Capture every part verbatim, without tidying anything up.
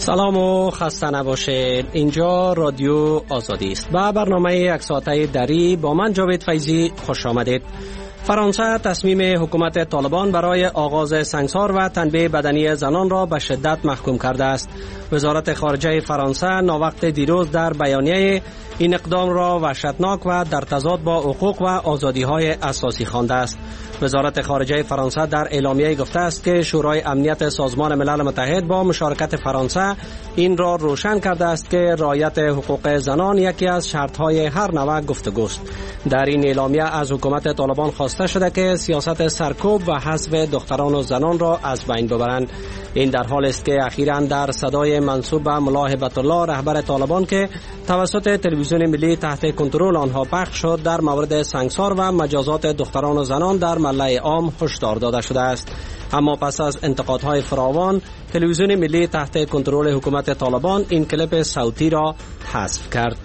سلام و خسته نباشید. اینجا رادیو آزادی است و برنامه یک ساعته دری با من جاوید فیضی خوش آمدید. فرانسه تصمیم حکومت طالبان برای آغاز سنگسار و تنبیه بدنی زنان را به شدت محکوم کرده است. وزارت خارجه فرانسه ناوقت دیروز در بیانیه این اقدام را وحشتناک و در تضاد با حقوق و آزادی‌های اساسی خوانده است. وزارت خارجه فرانسه در اعلامیه گفته است که شورای امنیت سازمان ملل متحد با مشارکت فرانسه این را روشن کرده است که رعایت حقوق زنان یکی از شرط‌های هر نوع گفتگوست. در این اعلامیه از حکومت طالبان خواسته شده که سیاست سرکوب و حذف دختران و زنان را از بین ببرند. این در حالی است که اخیراً در صدای منسوب به ملا هیبت الله رهبر طالبان که توسط تلویزیون ملی تحت کنترل آنها پخش شد در مورد سنگسار و مجازات دختران و زنان در ملأ عام هشدار داده شده است. اما پس از انتقادهای فراوان تلویزیون ملی تحت کنترل حکومت طالبان این کلیپ صوتی را حذف کرد.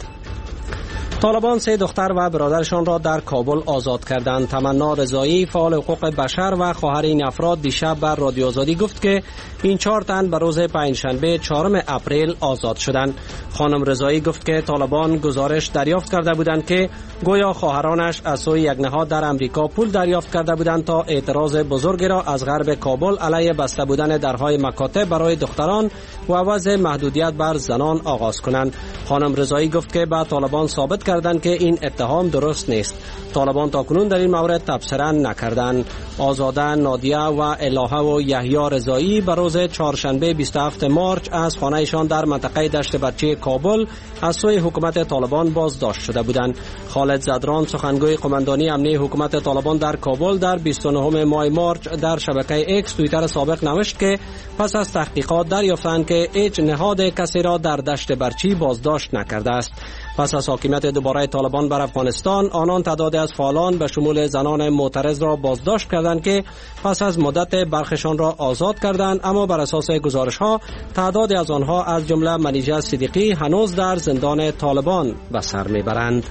طالبان سه دختر و برادرشان را در کابل آزاد کردند. تمنا رضایی فعال حقوق بشر و خواهر این افراد دیشب بر رادیو آزادی گفت که این چهار تن به روز پنجشنبه چهارم اپریل آزاد شدند. خانم رضایی گفت که طالبان گزارش دریافت کرده بودند که گویا خواهرانش از سوی یک نهاد در امریکا پول دریافت کرده بودند تا اعتراض بزرگی را از غرب کابل علیه بسته بودن درهای مکاتب برای دختران و وضع محدودیت بر زنان آغاز کنند. خانم رضایی گفت که با طالبان ثابت کردند که این اتهام درست نیست. طالبان تاکنون در این مورد تبصره نکردند. آزاده، نادیه و الهه و یحیی رضایی به روز چهارشنبه بیست و هفتم مارچ از خانه‌شان در منطقه دشت بچه کابل از سوی حکومت طالبان بازداشت شده بودند. خالد زدران سخنگوی قماندانی امنیتی حکومت طالبان در کابل در بیست و نهم ماه مارچ در شبکه اکس توییتر سابق نوشت که پس از تحقیقات دریافتند که هیچ نهاد کسی را در دشت برچی بازداشت نکرده است. پس از حاکمیت دوباره طالبان بر افغانستان آنان تعدادی از فعالان به شمول زنان معترض را بازداشت کردند که پس از مدت برخشان را آزاد کردند، اما بر اساس گزارش‌ها تعدادی از آنها از جمله منیژه صدیقی هنوز در زندان طالبان به سر میبرند.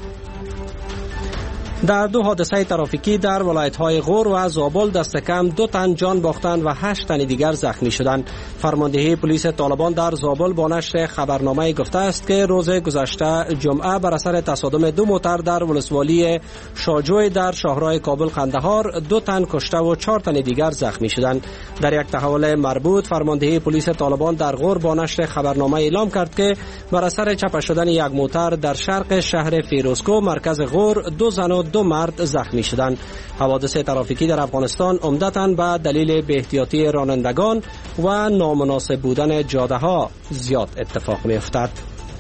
در دو حادثه ترافیکی در ولایت‌های غور و زابل دست کم دو تن جان باختند و هشت تن دیگر زخمی شدند. فرماندهی پلیس طالبان در زابل با نشر خبرنامه گفته است که روز گذشته جمعه بر اثر تصادم دو موتر در ولسوالی شاجوی در شاهراه کابل قندهار دو تن کشته و چهار تن دیگر زخمی شدند. در یک تحول مربوط فرماندهی پلیس طالبان در غور با نشر خبرنامه اعلام کرد که بر اثر چپه شدن یک موتر در شرق شهر فیروزکو مرکز غور دو زن و دو مرد زخمی شدند. حوادث ترافیکی در افغانستان عمدتاً به دلیل بی‌احتیاطی رانندگان و نامناسب بودن جاده‌ها زیاد اتفاق می‌افتد.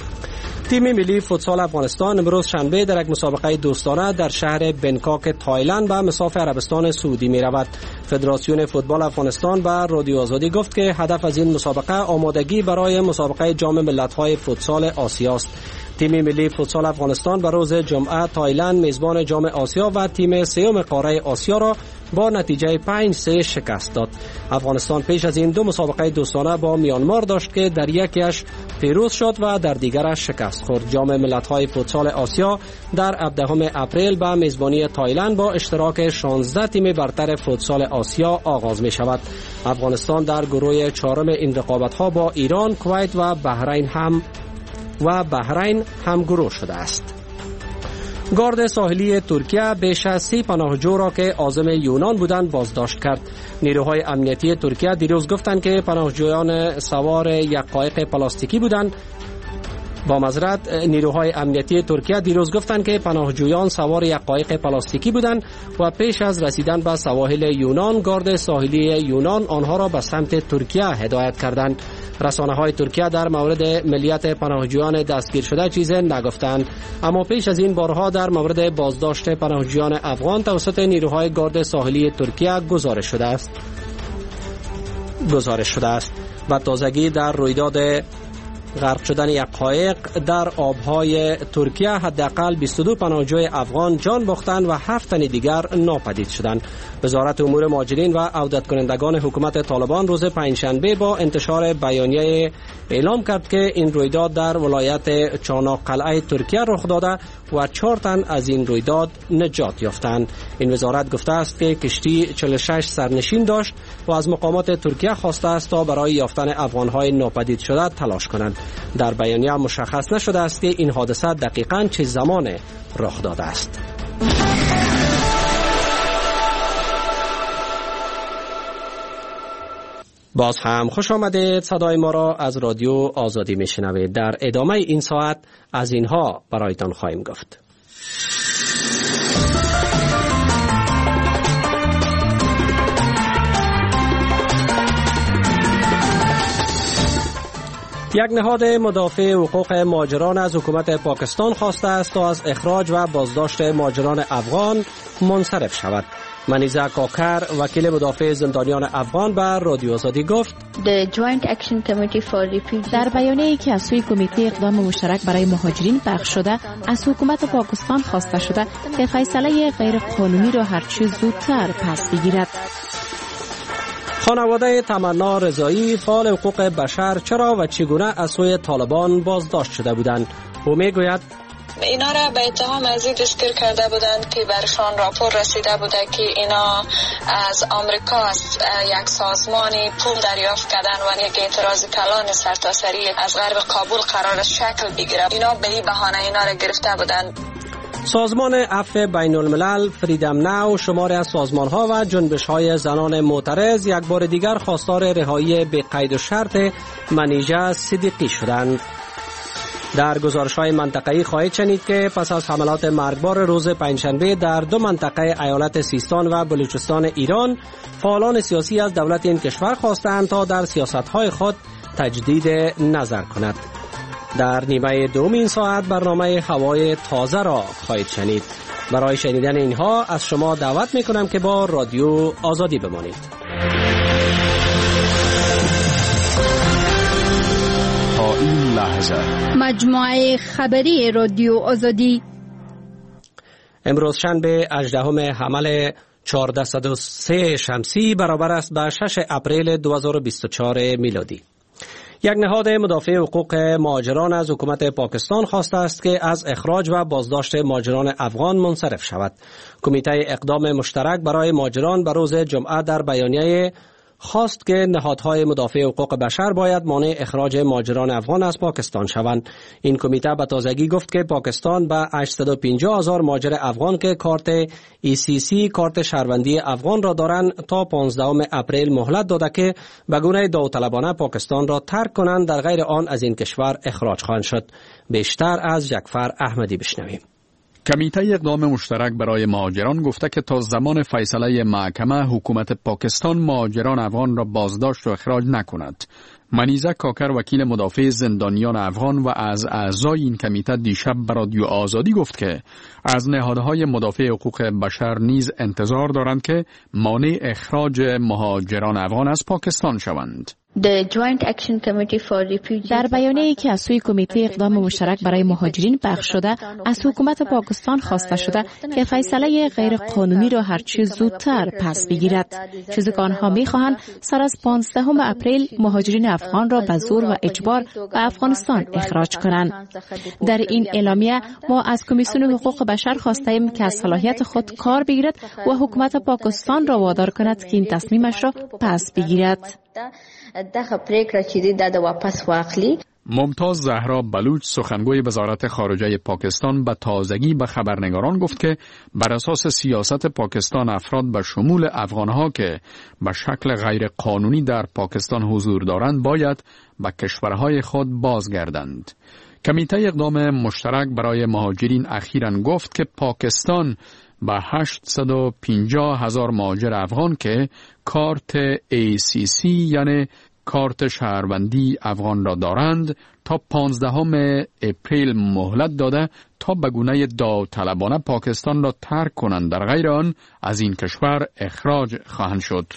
تیم ملی فوتسال افغانستان امروز شنبه در یک مسابقه دوستانه در شهر بنکاک تایلند به مصاف عربستان سعودی می رود. فدراسیون فوتبال افغانستان به رادیو آزادی گفت که هدف از این مسابقه آمادگی برای مسابقه جام ملت‌های فوتسال آسیا است. تیم ملی فوتسال افغانستان به روز جمعه تایلند میزبان جام آسیا و تیم سوم قاره آسیا را با نتیجه پنج سه شکست داد. افغانستان پیش از این دو مسابقه دوستانه با میانمار داشت که در یکیش پیروز شد و در دیگرش شکست خورد. جام ملت‌های فوتسال آسیا در هفدهم اپریل با میزبانی تایلند با اشتراک شانزده تیم برتر فوتسال آسیا آغاز می شود. افغانستان در گروه چهارم این رقابت‌ها با ایران، کویت و بحرین هم و بحرین هم گروه شده است. گارد ساحلی ترکیه بیش از سی پناهجو را که عازم یونان بودند بازداشت کرد. نیروهای امنیتی ترکیه دیروز گفتند که پناهجویان سوار یک قایق پلاستیکی بودند. با معذرت نیروهای امنیتی ترکیه دیروز گفتند که پناهجویان سوار یک قایق پلاستیکی بودند و پیش از رسیدن به سواحل یونان گارد ساحلی یونان آنها را به سمت ترکیه هدایت کردند. رسانه‌های ترکیه در مورد ملیت پناهجویان دستگیر شده چیزی نگفتند، اما پیش از این بارها در مورد بازداشت پناهجویان افغان توسط نیروهای گارد ساحلی ترکیه گزارش شده است. گزارش شده است. و تازگی در رویداد غرق شدن یک قایق در آبهای ترکیه حداقل بیست و دو پناهجوی افغان جان باختند و هفت تن دیگر ناپدید شدند. وزارت امور مهاجرین و عودت کنندگان حکومت طالبان روز پنجشنبه با انتشار بیانیه اعلام کرد که این رویداد در ولایت چاناقلعه ترکیه رخ داده و چهار تن از این رویداد نجات یافتند. این وزارت گفته است که کشتی چهل و شش سرنشین داشت و از مقامات ترکیه خواسته است تا برای یافتن افغان‌های ناپدید شده تلاش کنند. در بیانیه مشخص نشده است که این حادثه دقیقاً چه زمان رخ داده است. باز هم خوش آمدید. صدای ما را از رادیو آزادی میشنوید. در ادامه این ساعت از اینها برایتان خواهیم گفت. یک نهاد مدافع حقوق مهاجران از حکومت پاکستان خواسته است تا از اخراج و بازداشت مهاجران افغان منصرف شود. منیزه کاکر وکیل مدافع زندانیان افغان به رادیو آزادی گفت در بیانیه‌ای که از سوی کمیته اقدام مشترک برای مهاجرین پخش شده از حکومت پاکستان خواسته شده که فیصله غیر قانونی را هرچه زودتر پس بگیرد. خانواده تمنا رضایی فعال حقوق بشر چرا و چگونه از سوی طالبان بازداشت شده بودند؟ او میگوید اینا را به اتهام از این دستگیر کرده بودند که برشان راپور رسیده بوده که اینا از آمریکا از یک سازمانی پول دریافت کردن و یک اعتراض کلان سرتاسری از غرب کابل قرار شکل بگیره. اینا به این بهانه اینا را گرفته بودند. سازمان عفو بین الملل فریدم ناو شماری از سازمان‌ها و جنبش‌های زنان معترض یک بار دیگر خواستار رهایی به قید و شرط منیژه صدیقی شدند. در گزارش‌های منطقه‌ای خواهید شنید که پس از حملات مرگبار روز پنجشنبه در دو منطقه ایالت سیستان و بلوچستان ایران، فعالان سیاسی از دولت این کشور خواستند تا در سیاست‌های خود تجدید نظر کند. در نیمه دوم این ساعت برنامه هوای تازه را خواهید شنید. برای شنیدن اینها از شما دعوت می‌کنم که با رادیو آزادی بمانید. تا این لحظه مجموعه خبری رادیو آزادی امروز شنبه هجدهم حمل چهارصد و سه شمسی برابر است به شش اپریل دو هزار و بیست و چهار میلادی. یک نهاد مدافع حقوق مهاجران از حکومت پاکستان خواسته است که از اخراج و بازداشت مهاجران افغان منصرف شود. کمیته اقدام مشترک برای مهاجران به روز جمعه در بیانیه خواست که نهادهای مدافع حقوق بشر باید مانع اخراج مهاجران افغان از پاکستان شوند. این کمیته به تازگی گفت که پاکستان به هشتصد و پنجاه هزار مهاجر افغان که کارت ای سی سی کارت شهروندی افغان را دارند تا پانزدهم اپریل مهلت داده که به گونه داوطلبانه پاکستان را ترک کنند، در غیر آن از این کشور اخراج خواهند شد. بیشتر از جعفر احمدی بشنویم. کمیته اقدام مشترک برای مهاجران گفته که تا زمان فیصله محکمه حکومت پاکستان مهاجران افغان را بازداشت و اخراج نکند. منیزه کاکر وکیل مدافع زندانیان افغان و از اعضای این کمیته دیشب به رادیو آزادی گفت که از نهادهای مدافع حقوق بشر نیز انتظار دارند که مانع اخراج مهاجران افغان از پاکستان شوند. در بیانیه‌ای که از سوی کمیته اقدام مشترک برای مهاجرین پخش شده از حکومت پاکستان خواسته شده که فیصله غیر قانونی را هرچه زودتر پس بگیرد، چیزی که آنها می‌خواهند سر از پانزدهم اپریل مهاجرین افغان را به زور و اجبار به افغانستان اخراج کنند. در این اعلامیه ما از کمیسیون حقوق بشر خواستیم که از صلاحیت خود کار بگیرد و حکومت پاکستان را وادار کند که این تصمیمش را پس بگیرد. ممتاز زهرا بلوچ سخنگوی وزارت خارجه پاکستان به تازگی به خبرنگاران گفت که بر اساس سیاست پاکستان افراد به شمول افغانها که به شکل غیر قانونی در پاکستان حضور دارند باید به کشورهای خود بازگردند. کمیته اقدام مشترک برای مهاجرین اخیراً گفت که پاکستان به هشتصد و پنجاه هزار مهاجر افغان که کارت ای سی سی یعنی کارت شهروندی افغان را دارند تا پانزدهم اپریل مهلت داده تا به گونه داوطلبانه پاکستان را ترک کنند، در غیر آن از این کشور اخراج خواهند شد.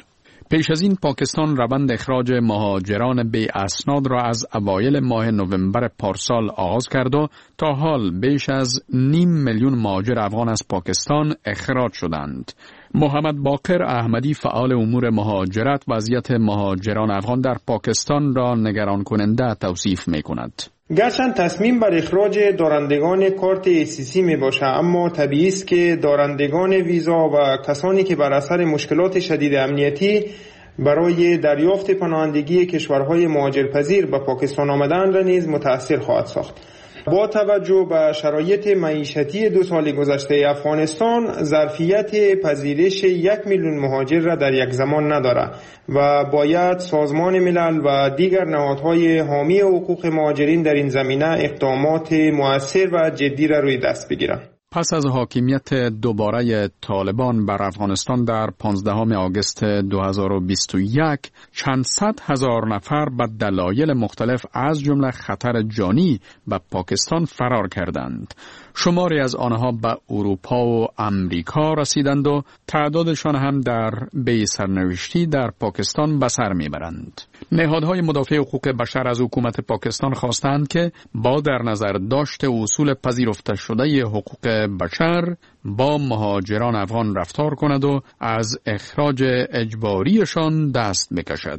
پیش از این پاکستان روند اخراج مهاجران بی اسناد را از اوایل ماه نوامبر پارسال آغاز کرد و تا حال بیش از نیم میلیون مهاجر افغان از پاکستان اخراج شدند. محمد باقر احمدی فعال امور مهاجرت وضعیت مهاجران افغان در پاکستان را نگران کننده توصیف می کند. گرچند تصمیم بر اخراج دارندگان کارت ای سی سی می باشه، اما طبیعی است که دارندگان ویزا و کسانی که بر اثر مشکلات شدید امنیتی برای دریافت پناهندگی کشورهای مهاجرپذیر به پاکستان آمدن را نیز متأثر خواهد ساخت. با توجه به شرایط معیشتی دو سال گذشته افغانستان، ظرفیت پذیرش یک میلیون مهاجر را در یک زمان ندارد و باید سازمان ملل و دیگر نهادهای حامی حقوق مهاجرین در این زمینه اقدامات مؤثر و جدی را روی دست بگیرند. پس از حاکمیت دوباره طالبان بر افغانستان در پانزدهم آگوست دو هزار و بیست و یک، چند صد هزار نفر به دلایل مختلف از جمله خطر جانی به پاکستان فرار کردند. شماری از آنها به اروپا و امریکا رسیدند و تعدادشان هم در بی سرنوشتی در پاکستان به سر میبرند. نهادهای مدافع حقوق بشر از حکومت پاکستان خواستند که با در نظر داشت اصول پذیرفته شده حقوق بشر با مهاجران افغان رفتار کند و از اخراج اجباریشان دست بکشد.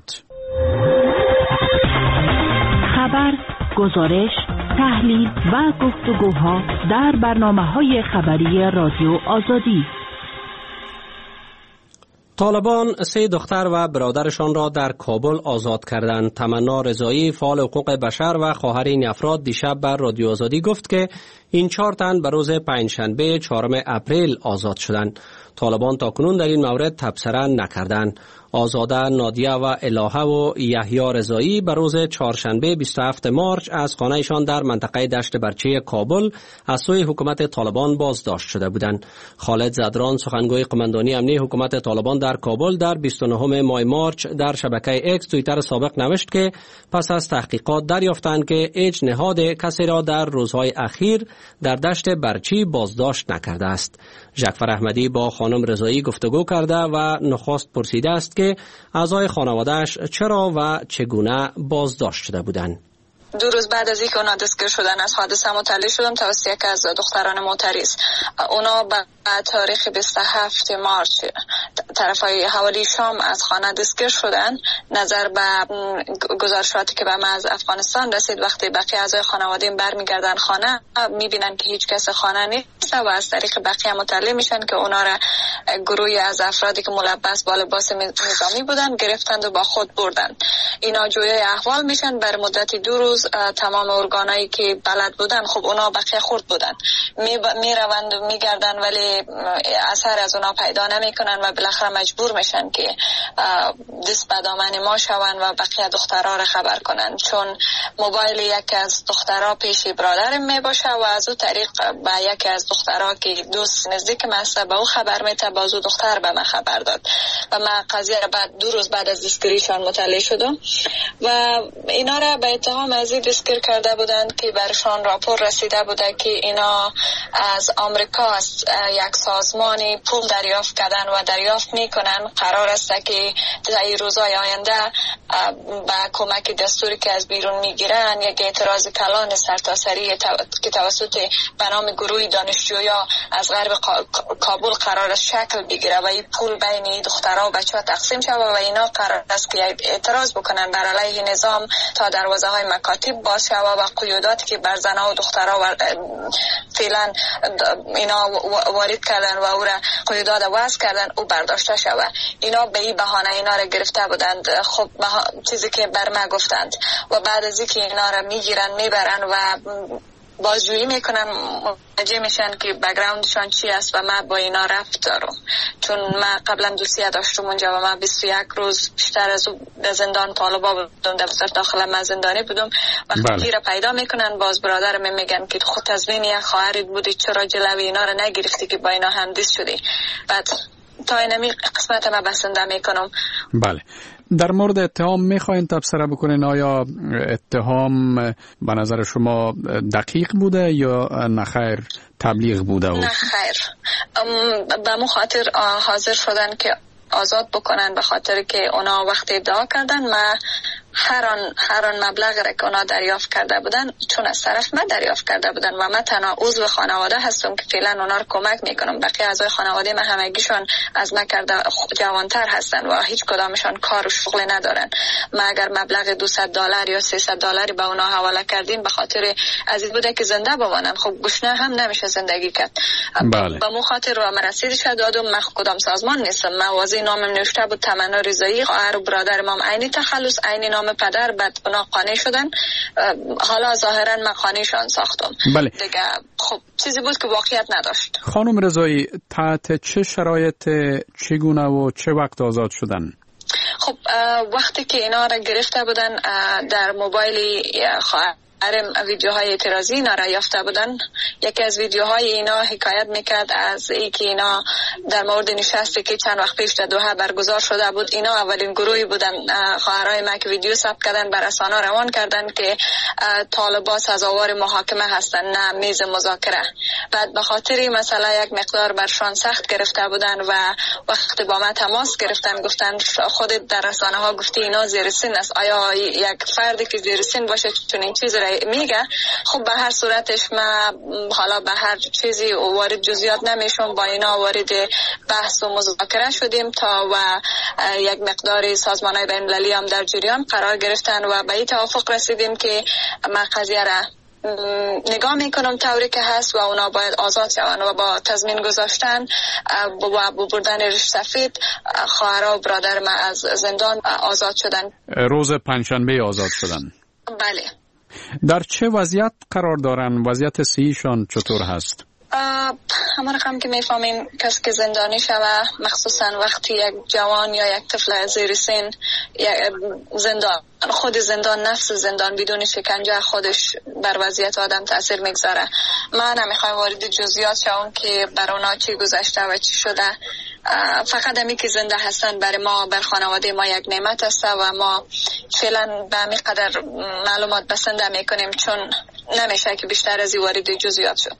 خبر، گزارش، تحلیل و گفتگوها در برنامه‌های خبری رادیو آزادی. طالبان سه دختر و برادرشان را در کابل آزاد کردند. تمنا رضایی، فعال حقوق بشر و خواهر این افراد دیشب بر رادیو آزادی گفت که این چهار تن به روز پنجشنبه چهارم اپریل آزاد شدند. طالبان تاکنون در این مورد تبصره نکردند. آزاده، نادیه و الهه و یحیی رضایی به روز چهارشنبه بیست و هفتم مارچ از خانه‌شان در منطقه دشت برچه کابل از سوی حکومت طالبان بازداشت شده بودند. خالد زدران، سخنگوی قماندانی امنی حکومت طالبان در کابل، در بیست و نهم ماه مارچ در شبکه اکس توییتر سابق نوشت که پس از تحقیقات دریافتند که هیچ نهاد کسی را در روزهای اخیر در دشت برچی بازداشت نکرده است. جعفر احمدی با خانم رضایی گفتگو کرده و نخست پرسیده است که اعضای خانواده‌اش چرا و چگونه بازداشت شده بودند. دو روز بعد از اینکه اونا دستگیر شدن از حادثه مطلع شدم توسط یکی از دختران معترض. اونا به تاریخ بیست و هفتم مارچ طرفای حوالی شام از خانه دستگیر شدن. نظر به گزارشاتی که به ما از افغانستان رسید، وقتی بقیه اعضای خانواده برمیگردن خانه میبینن که هیچ کس خانه نیست و از طریق بقیه مطلع میشن که اونا را گروهی از افرادی که ملبس با لباس نظامی بودن گرفتند و با خود بردن. اینا جویای احوال میشن. بر مدت دو روز تمام ارگانایی که بلد بودن، خب اونا بقیه خورد بودن، می, ب... می روند و می گردن ولی اثر از اونا پیدا نمی کنن و بالاخره مجبور میشن که دست به دامن ما شون و بقیه دخترها را خبر کنن، چون موبایل یکی از دخترها پیش برادرم می باشه و از او طریق به یکی از دخترها که دوست نزدیک مسته به او خبر میته، باز او دختر به من خبر داد و من قضیه را بعد دو روز بعد از دستگیریشان مطلع شدم و اینا را به اتهام از دستگیر کرده بودند که برشان راپور رسیده بوده که اینا از آمریکا از یک سازمانی پول دریافت کردن و دریافت میکنن. قرار است که در این روزهای آینده با کمک دستوری که از بیرون میگیرن یک اعتراض کلان سرتاسری که توسط به نام گروه دانشجویا از غرب کابل قرار است شکل بگیره و این پول بین دخترها و بچه ها تقسیم شود و اینا قرار است که اعتراض بکنن بر علیه نظام تا دروازه های مکاتب باشه و قیوداتی که بر زنها و دخترها فعلا اینا وارد کردن و او را قیودات وضع کردن او برداشته شود. اینا به این بهانه اینا را گرفته بودند. خب چیزی که بر ما گفتند و بعد از اینکه اینا را میگیرن میبرن و بازجویی میکنن متوجه میشن که بک‌گراندشان چی است و من با اینا رفت دارم، چون من قبلا دوسیه داشتم اونجا و من بیست و یک روز بیشتر از به زندان طالبا بودم، در داخل من زندانی بودم. وقتی را پیدا میکنن باز برادرم میگن که خود تضمین یک خواهرت بودی، چرا جلوی اینا را نگرفتی که با اینا همدیس شدی. بعد تا اینمی قسمت ما بسنده میکنم. بله، در مورد اتهام میخواین تبصره بکنین، آیا اتهام به نظر شما دقیق بوده یا نخیر تبلیغ بوده؟ نخیر، به مخاطر حاضر شدن که آزاد بکنن، به خاطر که اونا وقتی ادعا کردن ما هر آن هر آن مبلغ را که اونا دریافت کرده بودن چون از طرف من دریافت کرده بودن و من تنها عضو خانواده هستم که فعلا اونا رو کمک میکنم. بقیه اعضای خانواده من همگیشون از من کرده جوانتر هستن و هیچ کدامشون کار و شغل ندارن. ما اگر مبلغ دویست دلار یا سیصد دلاری به اونا حواله کردیم به خاطر از این بوده که زنده بمانن. خب گشنه هم نمیشه زندگی کرد. بله. به مو خاطر رو من رسیدش دادم. من کدام سازمان نیستم. من واضح نامم نوشته بود تمنا رضایی، خواهر و برادر ما عین تخلص عین نام پدر، بعد اونا قانع شدن. حالا ظاهرا من قانعشان ساختم. بله. دیگه خب چیزی بود که واقعیت نداشت. خانم رضایی تحت چه شرایط، چگونه و چه وقت آزاد شدن؟ خب وقتی که اینا را گرفته بودن در موبایل خواهر ویدیوهای اعتراضی اینا را یافته بودن. یکی از ویدیوهای اینا حکایت میکرد از ای که اینا در مورد نشستی که چند وقت پیش در دوحه برگزار شده بود، اینا اولین گروهی بودن خواهرای ما که ویدیو ثبت کردن بر رسانه روان کردن که طالبان سزاوار محاکمه هستن نه میز مذاکره. بعد به خاطر مثلا یک مقدار برشان سخت گرفته بودن و وقتی با ما تماس گرفتن گفتن خودت در رسانه ها گفتی اینا زیر سن است، آیا یک فردی که زیر سن باشه چون این چیز را میگه؟ خب به هر صورتش ما حالا به هر چیزی وارد جزئیات نمیشم، با اینا وارد بحث و مذاکره شدیم تا و یک مقدار سازمان‌های بین‌المللی هم در جریان قرار گرفتن و به این توافق رسیدیم که ما قضیه را نگاه میکنم طوری که هست و اونا باید آزاد شوند و با تضمین گذاشتن و بردن ریش سفید خواهرها و برادر ما از زندان آزاد شدن. روز پنجشنبه آزاد شدن. بله. در چه وضعیت قرار دارن؟ وضعیت صحیشان چطور هست؟ همه رقم که میفهمین کسی که زندانی شوه، مخصوصا وقتی یک جوان یا یک طفل زیر سن زندان، خود زندان نفس زندان بدون شکنجه خودش بر وضعیت آدم تاثیر میگذاره. من نمیخوام وارد جزئیات شوم که بر اونا چی گذشته و چی شده. فقط همی که زنده هستن برای ما، بر خانواده ما یک نعمت است و ما فعلا به همین قدر معلومات بسنده میکنیم چون نمیشه که بیشتر از این وارد جزئیات شد.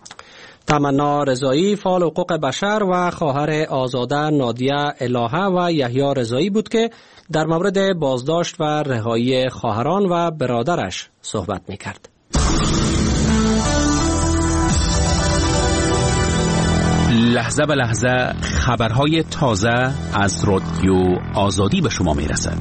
تمنا رضایی فعال حقوق بشر و خواهر آزاده نادیه الهه و یحیی رضایی بود که در مورد بازداشت و رهایی خواهران و برادرش صحبت میکرد. لحظه به لحظه خبرهای تازه از رادیو آزادی به شما میرسد.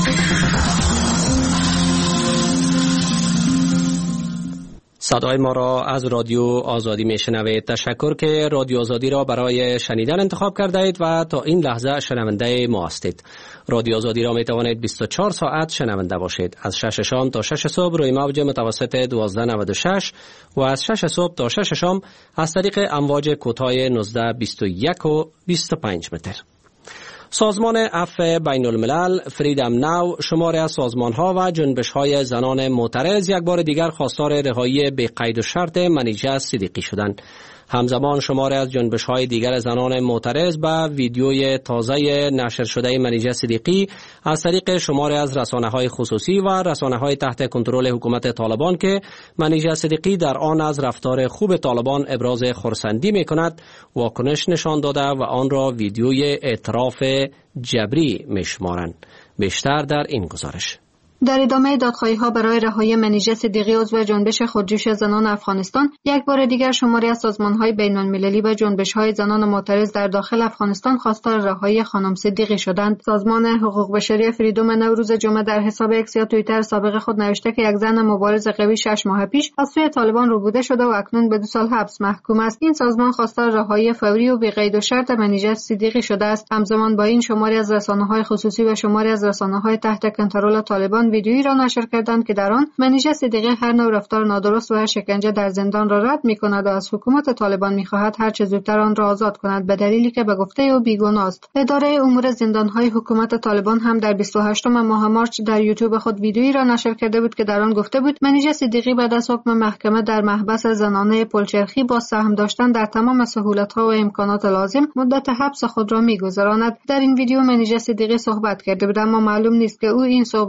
صدای ما را از رادیو آزادی میشنوید. تشکر که رادیو آزادی را برای شنیدن انتخاب کرده اید و تا این لحظه شنونده ما هستید. رادیو آزادی را می توانید بیست و چهار ساعت شنونده باشید. از شش شام تا شش صبح روی موج متوسط دوازده نود و شش و از شش صبح تا شش شام از طریق امواج کوتاه نوزده بیست و یک و بیست و پنج متر. سازمان عفو بین الملل فریدم ناو شماری از سازمان‌ها و جنبش‌های زنان معترض یک بار دیگر خواستار رهایی به قید و شرط منیژه صدیقی شدند. همزمان شماری از جنبش‌های دیگر زنان معترض به ویدیوی تازه نشر شده منیژه صدیقی از طریق شماری از رسانه‌های خصوصی و رسانه‌های تحت کنترل حکومت طالبان که منیژه صدیقی در آن از رفتار خوب طالبان ابراز خرسندی می‌کند واکنش نشان داده و آن را ویدیوی اعتراف جبری می‌شمارند. بیشتر در این گزارش. در ادامه دادخواهی‌ها برای رهایی منیژه صدیقی عضو جنبش خودجوش زنان افغانستان، یک بار دیگر شماری از سازمان‌های بین‌المللی و جنبش‌های زنان معترض در داخل افغانستان خواستار رهایی خانم صدیقی شدند. سازمان حقوق بشری فریدم ناو روز جمعه در حساب اکس یا توییتر سابق خود نوشته که یک زن مبارز قوی شش ماه پیش از سوی طالبان ربوده شده و اکنون به دو سال حبس محکوم است. این سازمان خواستار رهایی فوری و بی قید و شرط منیژه صدیقی شده است. همزمان با این شماری از رسانه‌های خصوصی و شماری از رسانه‌های تحت کنترل طالبان ویدیویی را نشر کردند که در آن منیژه صدیقی هر نوع رفتار نادرست و شکنجه در زندان را رد می‌کند و از حکومت طالبان می‌خواهد هر چه زودتر آن را آزاد کند به دلیلی که به گفته او بیگناه است. اداره امور زندان‌های حکومت طالبان هم در بیست و هشتم ماه مارس در یوتیوب خود ویدیویی را نشر کرده بود که در آن گفته بود منیژه صدیقی بعد از حکم محکمه در محبس زنانه پلچرخی با سهم داشتن در تمام سهولت‌ها و امکانات لازم مدت حبس خود را می‌گذراند. در این ویدیو منیژه صدیقی صحبت کرده بود اما معلوم نیست که او این صحبت‌ها را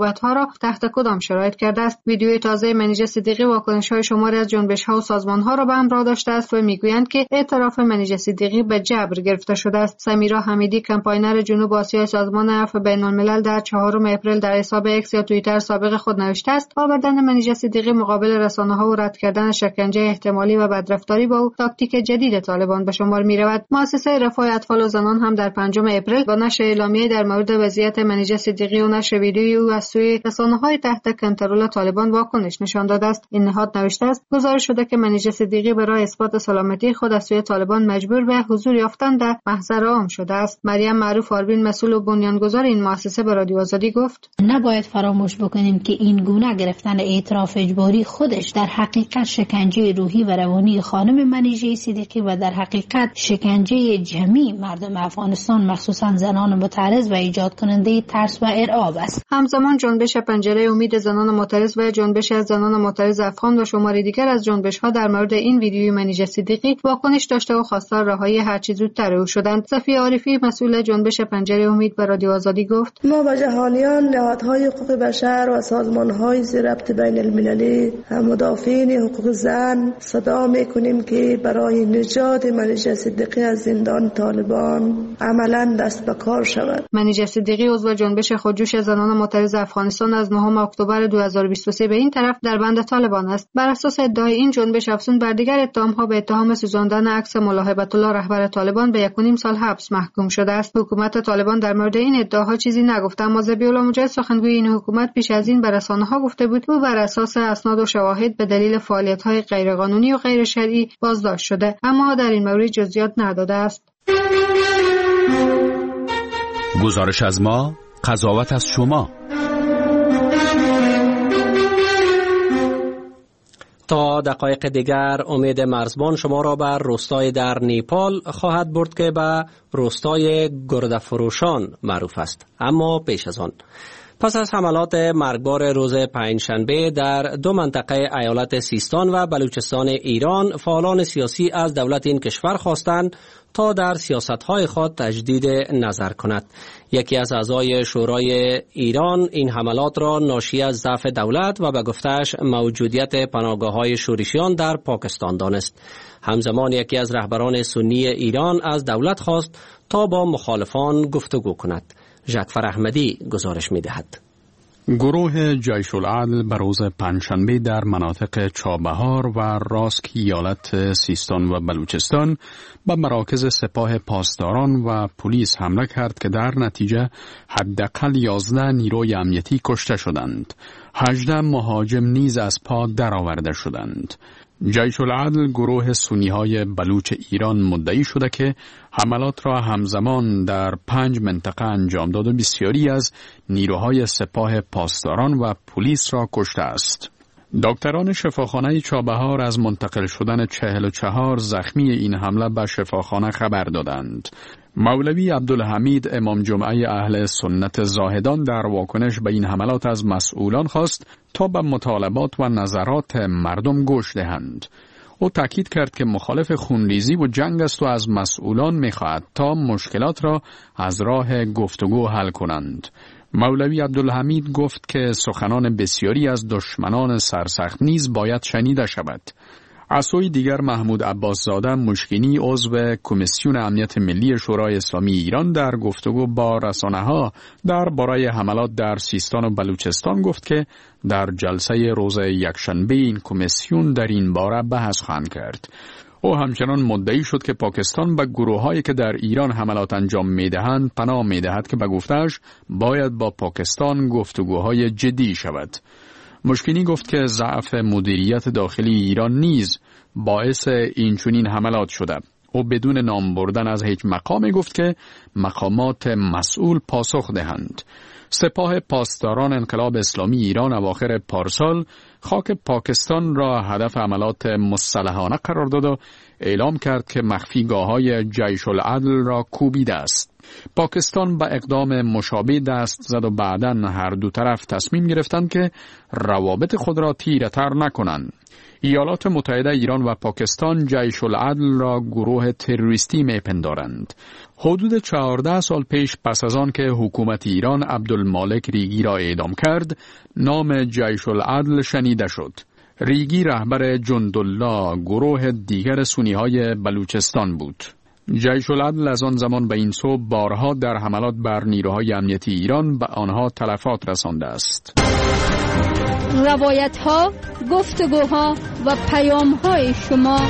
ها تحت کدام شرایط کرده است. ویدیوی تازه منیژه صدیقی واکنش‌های شماری از جنبش‌ها و سازمان‌ها را به همراه داشته است و میگویند که اعتراف منیژه صدیقی به جبر گرفته شده است. سمیرا حمیدی کمپاینر جنوب آسیا سازمان عفو بین‌الملل در چهارم اپریل در حساب اکس یا توییتر سابق خود نوشته است آوردن منیژه صدیقی مقابل رسانه‌ها و رد کردن شکنجه احتمالی و بدرفتاری با او تاکتیک جدید طالبان به شمار می‌رود. مؤسسه رفاه اطفال و زنان هم در پنجم اپریل با نشر اعلامیه در مورد وضعیت منیژه صدیقی و نشر ویدیوی او از سوی رسانه‌های تحت کنترل طالبان واکنش نشان داده است. این نهاد نوشته است گزارش شده که منیژه صدیقی برای اثبات سلامتی خود از سوی طالبان مجبور به حضور یافتن در محضر عام شده است. مریم معروف آروین مسئول و بنیانگذار این مؤسسه به رادیو آزادی گفت نباید فراموش بکنیم که این گونه گرفتن اعتراف اجباری خودش در حقیقت شکنجه روحی و روانی خانم منیژه صدیقی و در حقیقت شکنجه جمعی مردم افغانستان مخصوصا زنان معترض و ایجاد کننده ترس و ارعاب است. همزمان جنبش پنجره امید زنان معترض و جنبش از زنان معترض افغان و شماری دیگر از جنبش‌ها در مورد این ویدیوی منیژه صدیقی واکنش داشته و خواستار رهایی هرچه زودتر او شدند. صفیه عارفی مسئول جنبش پنجره امید به رادیو آزادی گفت ما با جهانیان، نهادهای حقوق بشر و سازمان‌های ذی-ربط بین‌المللی مدافعین حقوق زن صدا می‌کنیم که برای نجات منیژه صدیقی از زندان طالبان عملاً دست به کار شود. منیژه صدیقی عضو جنبش خودجوش زنان معترض افغانستان از نهم اکتبر دو هزار و بیست و سه به این طرف در بند طالبان است. بر اساس ادعای این جنبش افزون بر دیگر اتهام‌ها به اتهام سوزاندن عکس ملاحبت الله رهبر طالبان به یک و نیم سال حبس محکوم شده است. حکومت طالبان در مورد این ادعاها چیزی نگفته، اما ذبیح‌الله مجاهد سخنگوی این حکومت پیش از این به رسانه‌ها گفته بود او بر اساس اسناد و شواهد به دلیل فعالیت‌های غیرقانونی و غیر شرعی بازداشت شده، اما در این مورد جزئیات نداده است. گزارش از ما، قضاوت از شما. تا دقایق دیگر امید مرزبان شما را بر روستای در نیپال خواهد برد که به روستای گردفروشان معروف است. اما پیش از آن پس از حملات مرگبار روز پنجشنبه در دو منطقه ایالت سیستان و بلوچستان ایران، فعالان سیاسی از دولت این کشور خواستند تا در سیاست‌های خود تجدید نظر کند. یکی از اعضای شورای ایران این حملات را ناشی از ضعف دولت و به گفته‌اش موجودیت پناهگاه‌های شورشیان در پاکستان دانست. همزمان یکی از رهبران سنی ایران از دولت خواست تا با مخالفان گفتگو کند. ژکفر احمدی گزارش می‌دهد. گروه جیش العدل به روز پنجشنبه در مناطق چابهار و راسک ایالت سیستان و بلوچستان به مراکز سپاه پاسداران و پلیس حمله کرد که در نتیجه حداقل یازده نیروی امنیتی کشته شدند. هجده مهاجم نیز از پا درآورده شدند. جیش العدل گروه سنی‌های بلوچ ایران مدعی شده که حملات را همزمان در پنج منطقه انجام داد و بسیاری از نیروهای سپاه پاسداران و پلیس را کشته است. دکتران شفاخانه چابهار از منتقل شدن چهل و چهار زخمی این حمله به شفاخانه خبر دادند. مولوی عبدالحمید امام جمعه اهل سنت زاهدان در واکنش به این حملات از مسئولان خواست تا به مطالبات و نظرات مردم گوش دهند. او تاکید کرد که مخالف خونریزی و جنگ است و از مسئولان می‌خواهد تا مشکلات را از راه گفتگو حل کنند. مولوی عبدالحمید گفت که سخنان بسیاری از دشمنان سرسخت نیز باید شنیده شود. از سوی دیگر محمود عباس زاده مشکینی عضو کمیسیون امنیت ملی شورای اسلامی ایران در گفتگو با رسانه‌ها درباره حملات در سیستان و بلوچستان گفت که در جلسه روز یکشنبه این کمیسیون در این باره بحث خواهند کرد. او همچنان مدعی شد که پاکستان به گروه‌هایی که در ایران حملات انجام می‌دهند پناه می‌دهد که به گفته‌اش باید با پاکستان گفتگوهای جدی شود. مشکینی گفت که ضعف مدیریت داخلی ایران نیز باعث اینچنین حملات شده. او بدون نام بردن از هیچ مقامی گفت که مقامات مسئول پاسخ دهند. سپاه پاسداران انقلاب اسلامی ایران اواخر پارسال خاک پاکستان را هدف حملات مسلحانه قرار داد و اعلام کرد که مخفیگاه‌های جیش العدل را کوبیده است. پاکستان به اقدام مشابه دست زد و بعداً هر دو طرف تصمیم گرفتند که روابط خود را تیره تر نکنند. ایالات متحده ایران و پاکستان جیش العدل را گروه تروریستی میپندارند. حدود چهارده سال پیش پس از آن که حکومت ایران عبدالمالک ریگی را اعدام کرد، نام جیش العدل شنیده شد. ریگی رهبر جندالله، گروه دیگر سنی‌های بلوچستان بود. جیش العدل از آن زمان به این سو بارها در حملات بر نیروهای امنیتی ایران به آنها تلفات رسانده است. روایت ها، گفتگوها و پیام های شما.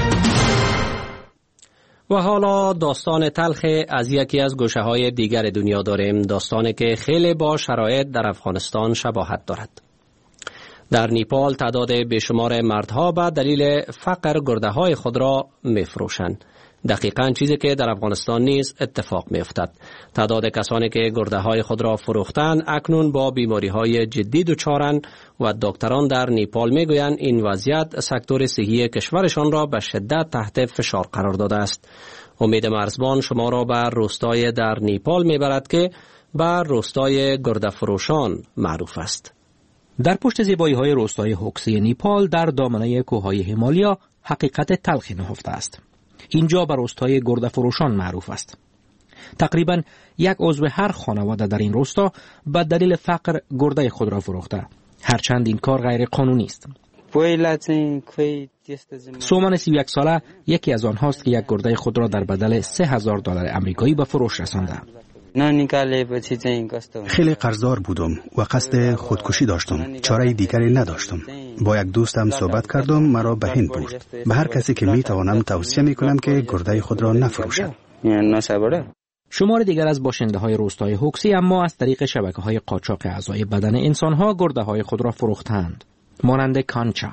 و حالا داستان تلخ از یکی از گوشه های دیگر دنیا داریم، داستانی که خیلی با شرایط در افغانستان شباهت دارد. در نیپال تعداد بیشمار مردها به دلیل فقر گرده های خود را می فروشند. دقیقاً چیزی که در افغانستان نیز اتفاق می افتد. تعداد کسانی که گرده های خود را فروختند اکنون با بیماری های جدی دچارند و دکتران در نیپال می گویند این وضعیت سکتور صحی کشورشان را به شدت تحت فشار قرار داده است. امید مرزبان شما را به روستای در نیپال می برد که به روستای گرده فروشان معروف است. در پشت زیبایی های روستای هوکسی نیپال در دامنه کوههای هیمالیا حقیقت تلخی نهفته است. اینجا به روستای گرده فروشان معروف است. تقریبا یک عضو هر خانواده در این روستا به دلیل فقر گرده خود را فروخته، هرچند این کار غیر قانونی است. سومن سی و یک ساله یکی از آنهاست که یک گرده خود را در بدل سه هزار دلار آمریکایی به فروش رسانده. خیلی قرضدار بودم و قصد خودکشی داشتم. چاره دیگری نداشتم. با یک دوستم صحبت کردم، مرا به هند برد. به هر کسی که می توانم توصیه می کنم که گرده خود را نفروشد. شمار دیگر از باشنده های روستای هوکسی اما از طریق شبکه های قاچاق اعضای بدن انسان ها گرده های خود را فروختند، مانند کانچا.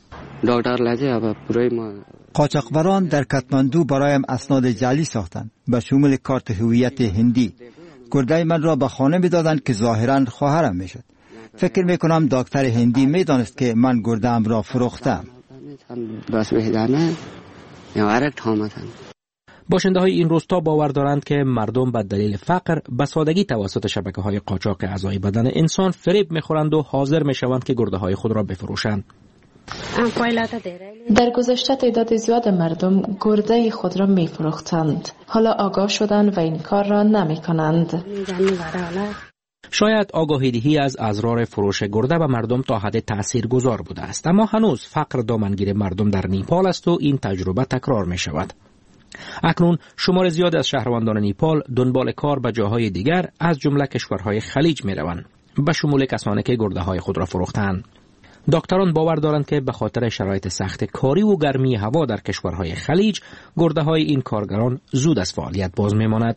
قاچاقبران در کاتماندو برایم اسناد جعلی ساختند به شمول کارت هویت هندی. گرده من را به خانه می‌دادند که ظاهراً خواهرم میشد. فکر میکنم دکتر هندی میدانست که من گرده‌ام را فروختم. باشنده های این روستا باور دارند که مردم به دلیل فقر به سادگی توسط شبکه های قاچاق اعضای بدن انسان فریب میخورند و حاضر میشوند که گرده های خود را بفروشند. در گذشته تعداد زیاد مردم گرده خود را می فروختند. حالا آگاه شدند و این کار را نمی کنند. شاید آگاهی دهی از اضرار فروش گرده به مردم تا حد تأثیر گذار بوده است، اما هنوز فقر دامنگیر مردم در نیپال است و این تجربه تکرار می شود. اکنون شمار زیاد از شهروندان نیپال دنبال کار به جاهای دیگر از جمله کشورهای خلیج می روند، به شمول کسانی که گرده های خود را فروختند. دکتران باور دارند که به خاطر شرایط سخت کاری و گرمی هوا در کشورهای خلیج، گرده های این کارگران زود از فعالیت باز میماند.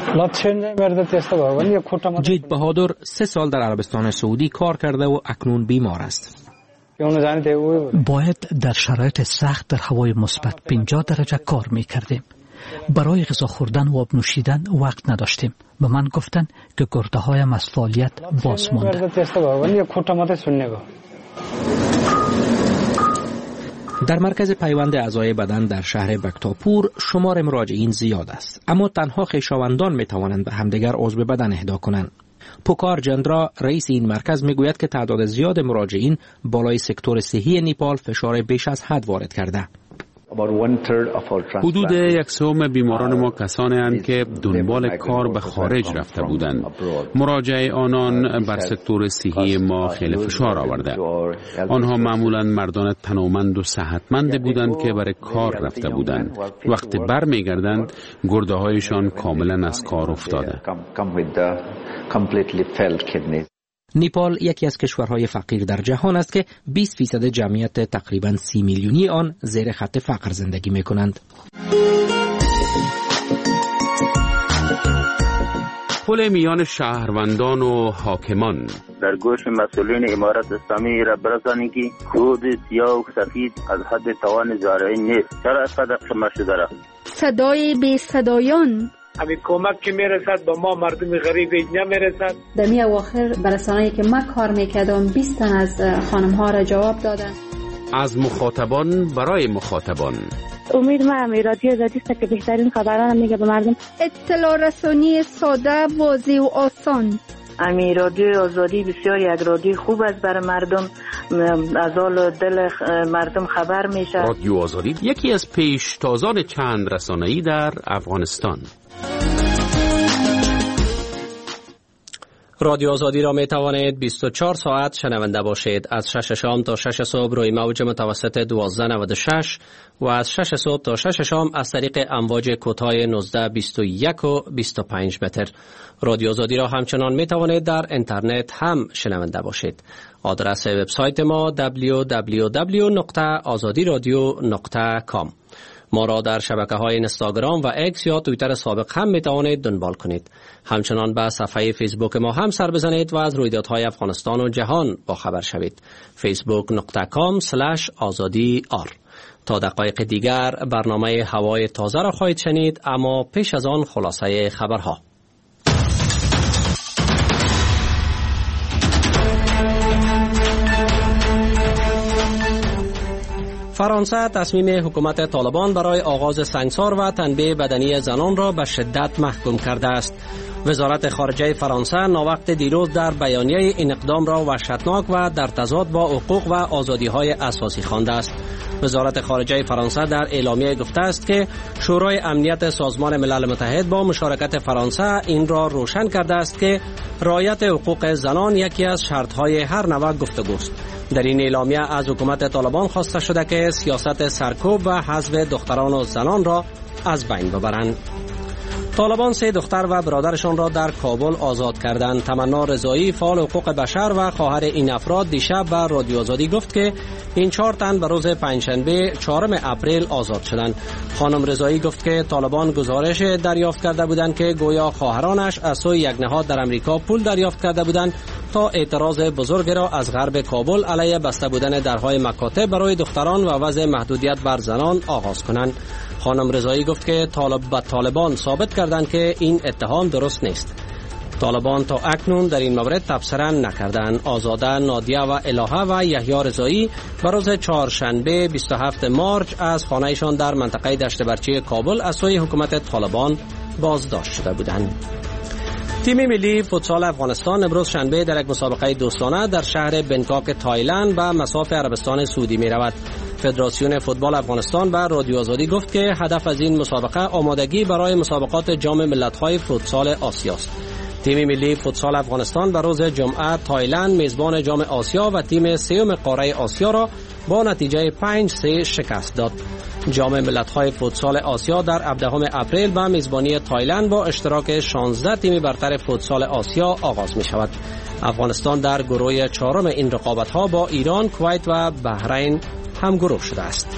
جید بهادر سه سال در عربستان سعودی کار کرده و اکنون بیمار است. باید در شرایط سخت در هوای مثبت پنجاه درجه کار میکردیم. برای غذا خوردن و آب نوشیدن وقت نداشتیم. به من گفتن که گرده هایم از فعالیت باز مانده. در مرکز پیوند اعضای بدن در شهر بکتاپور شمار مراجعین زیاد است، اما تنها خویشاوندان می توانند به همدیگر عضو بدن اهدا کنند. پوکار جندرا رئیس این مرکز می گوید که تعداد زیاد مراجعین بالای سکتور صحی نیپال فشار بیش از حد وارد کرده. حدود یک سوم بیماران ما کسانی اند که دنبال کار به خارج رفته بودند. مراجعه آنان بر سکتور صحی ما خیلی فشار آورده. آنها معمولا مردان تنومند و صحتمند بودند که برای کار رفته بودند. وقتی بر می گردند گرده هایشان کاملا از کار افتاده. نیپال یکی از کشورهای فقیر در جهان است که بیست فیصد جمعیت تقریباً سی میلیونی آن زیر خط فقر زندگی می کنند. پل میان شهروندان و حاکمان. در گوش مسئولین امارت اسلامی را برسانید که سود سیاه و سفید از حد توان زارعین نیست. چرا اینقدر قیمت شده را؟ صدای بی صدایان. همین کمک که میرسد با ما مردم غریب نمیرسد. در می اواخر برسانه‌ای که من کار میکردم بیست تن از خانم ها را جواب دادن. از مخاطبان برای مخاطبان. امید ما هم رادیو آزادی است که بهترین خبران میگه به مردم. اطلاع رسانی ساده، واضح و آسان. امی رادیو آزادی بسیار یک رادیو خوب است برای مردم، از حال دل مردم خبر میشه. رادیو آزادی یکی از پیشتازان چند رسانه‌ای در افغانستان. رادیو آزادی را می توانید بیست و چهار ساعت شنونده باشید. از شش شام تا شش صبح روی موج متوسط دوازده نود و شش و از شش صبح تا شش شام از طریق امواج کوتاه نوزده بیست و یک و بیست و پنج متر. رادیو آزادی را همچنان می توانید در اینترنت هم شنونده باشید. آدرس وبسایت ما دبلیو دبلیو دبلیو نقطه آزادی رادیو نقطه کام. ما را در شبکه‌های اینستاگرام و اکس یا توییتر سابق هم می‌توانید دنبال کنید. همچنان به صفحه فیسبوک ما هم سر بزنید و از رویدادهای افغانستان و جهان با خبر شوید. فیسبوک نقطه کام اسلش آزادی آر. تا دقایق دیگر برنامه هوای تازه را خواهید شنید، اما پیش از آن خلاصه خبرها. فرانسه تصمیم حکومت طالبان برای آغاز سنگسار و تنبیه بدنی زنان را به شدت محکوم کرده است. وزارت خارجه فرانسه ناوقت دیروز در بیانیه این اقدام را وحشتناک و در تضاد با حقوق و آزادی‌های اساسی خوانده است. وزارت خارجه فرانسه در اعلامیه گفته است که شورای امنیت سازمان ملل متحد با مشارکت فرانسه این را روشن کرده است که رعایت حقوق زنان یکی از شرط‌های هر نوع گفتگوست. در این اعلامیه از حکومت طالبان خواسته شده که سیاست سرکوب و حذف دختران و زنان را از بین ببرند. طالبان سه دختر و برادرشان را در کابل آزاد کردند. تمنا رضایی، فعال حقوق بشر و خواهر این افراد دیشب به رادیو آزادی گفت که این چهار تن به روز پنجشنبه چهارم اپریل آزاد شدند. خانم رضایی گفت که طالبان گزارش دریافت کرده بودند که گویا خواهرانش از سوی یک نهاد در امریکا پول دریافت کرده بودند تا اعتراض بزرگ را از غرب کابل علیه بسته بودن درهای مکاتب برای دختران و وضع محدودیت بر زنان آغاز کنند. خانم رضایی گفت که طالب با طالبان ثابت کردند که این اتهام درست نیست. طالبان تا اکنون در این مورد تبصره نکردند. آزاده، نادیه و الهه و یحیی رضایی به روز چهارشنبه بیست و هفتم مارچ از خانه‌شان در منطقه دشت برچی کابل از سوی حکومت طالبان بازداشت شده بودند. تیم ملی فوتسال افغانستان امروز شنبه در یک مسابقه دوستانه در شهر بنکاک تایلند به مصاف عربستان سعودی می رود. فدراسیون فوتبال افغانستان به رادیو آزادی گفت که هدف از این مسابقه آمادگی برای مسابقات جام ملت‌های فوتسال آسیاست. تیم ملی فوتسال افغانستان به روز جمعه تایلند میزبان جام آسیا و تیم سوم قاره آسیا را با نتیجه پنج سه شکست داد. جام ملت‌های فوتسال آسیا در هفدهم اپریل به میزبانی تایلند با اشتراک شانزده تیم برتر فوتسال آسیا آغاز می شود. افغانستان در گروه چهارم این رقابت‌ها با ایران، کویت و بحرین هم گروه شده است.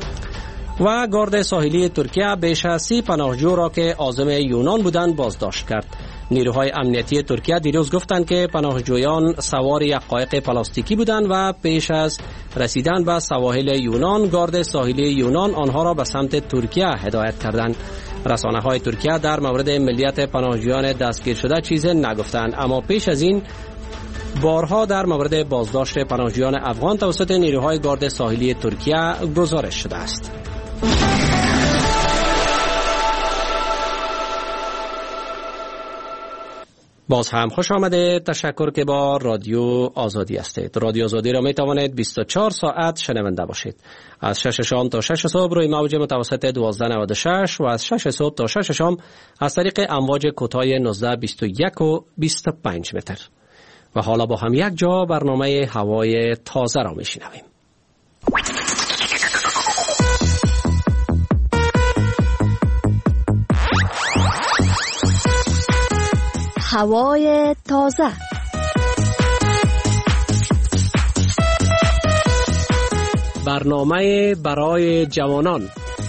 و گارد ساحلی ترکیه بیش از سی پناهجو را که عازم یونان بودند بازداشت کرد. نیروهای امنیتی ترکیه دیروز گفتند که پناهجویان سوار یک قایق پلاستیکی بودند و پیش از رسیدن به سواحل یونان گارد ساحلی یونان آنها را به سمت ترکیه هدایت کردند. رسانه‌های ترکیه در مورد ملیت پناهجویان دستگیر شده چیزی نگفتند، اما پیش از این بارها در مورد بازداشت پناهجویان افغان توسط نیروهای گارد ساحلی ترکیه گزارش شده است. باز هم خوش آمده. تشکر که با رادیو آزادی هستید. رادیو آزادی را می توانید بیست و چهار ساعت شنونده باشید. از شش شام تا شش صبح روی موج متوسط دوازده نود و شش و از شش صبح تا شش شام از طریق امواج کوتاه نوزده بیست و یک و بیست و پنج متر. و حالا با هم یک جا برنامه هوای تازه را می شنویم. هوای تازه. برنامه برای جوانان.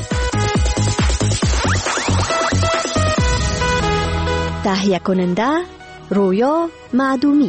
تهیه کننده رویا معدومی.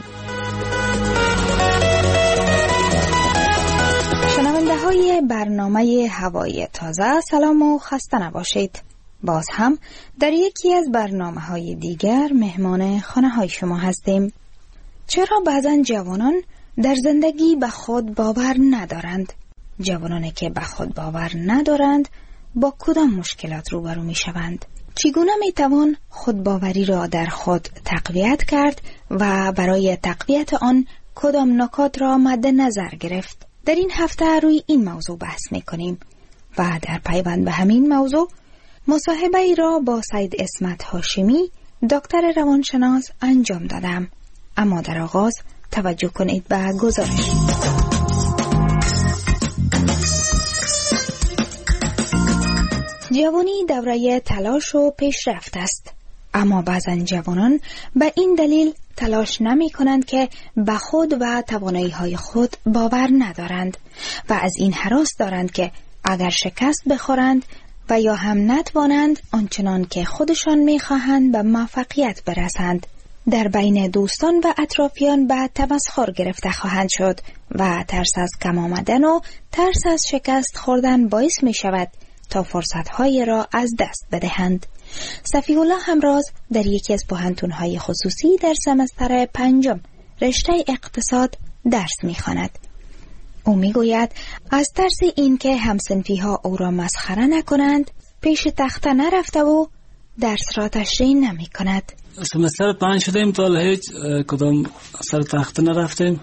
شنونده های برنامه هوای تازه، سلام و خسته نباشید. باز هم در یکی از برنامه های دیگر مهمان خانه های شما هستیم. چرا بعضن جوانان در زندگی به خود باور ندارند؟ جوانانی که به خود باور ندارند با کدام مشکلات روبرو می شوند؟ چگونه می توان خودباوری را در خود تقویت کرد و برای تقویت آن کدام نکات را مد نظر گرفت؟ در این هفته روی این موضوع بحث می کنیم و در پیوند به همین موضوع مصاحبه ای را با سید اسمت هاشمی دکتر روانشناس انجام دادم. اما در آغاز توجه کنید به گزارش. جوانی دوره تلاش و پیشرفت است، اما بعضا جوانان به این دلیل تلاش نمی کنند که به خود و توانایی های خود باور ندارند و از این هراس دارند که اگر شکست بخورند و یا هم نتوانند آنچنان که خودشان می خواهند به موفقیت برسند، در بین دوستان و اطرافیان به تمسخر گرفته خواهند شد و ترس از کم آمدن و ترس از شکست خوردن باعث می شود تا فرصت‌های را از دست بدهند. صفیح الله همراز در یکی از پوهنتون‌های خصوصی در سمستر پنجم رشته اقتصاد درس می‌خواند. او می‌گوید از ترس اینکه همسنفی‌ها او را مسخره نکنند پیش تخته نرفته و درس را تشریح نمی‌کند. سمستر پنج شدیم تا هیچ کدام سر تخته نرفتیم،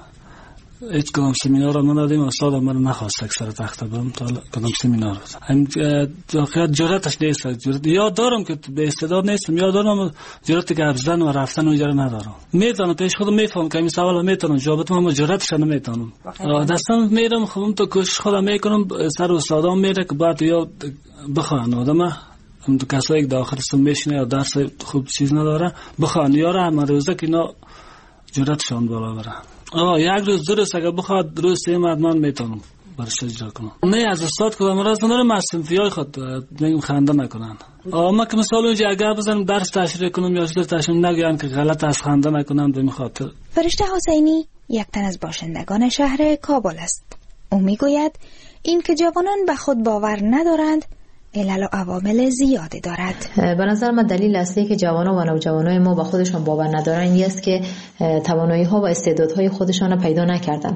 هیچ کدام سمینار را ندادیم. استاد ما نخواست که سر تخته برم تا کدام سمینار هم واقعیت جرأتش نیست. جرأت یاد دارم که به استعداد نیستم، یاد دارم جرأت که ابزن و رفتن و جرأت ندارم. میتونم پیش خودم میفهم که این سوال میتونم جواب بدم، اما جرأتش نمیتونم. دستم میرم خودم تو کوشش خودم میکنم، سر استادام میره که بعد یا بخوان آدم هم تو کسایی که داخل سم میشینه یا درس خوب چیز نداره بخوان یاره هم روزه که اینا جرأتشان بالا بره. آه یک روز درست اگر بخواد روز سیم من میتونم برش اجرا کنم. نه از استاد که امروز ندارم از سنفیای خود میگم خنده نکنن. آه ما که مثلا اونجا اگر بزنم درس تشریح کنم یا چیز تشریح نگویم که غلط از خنده نکنم به خاطر. فرشته حسینی یک تن از باشندگان شهر کابل است. او میگوید این که جوانان به خود باور ندارند علل و عوامل زیادی دارد. به نظر من دلیل اصلی که جوانان و نوجوانای ما به خودشان باور ندارن این است که توانایی ها و استعدادهای خودشان را پیدا نکردن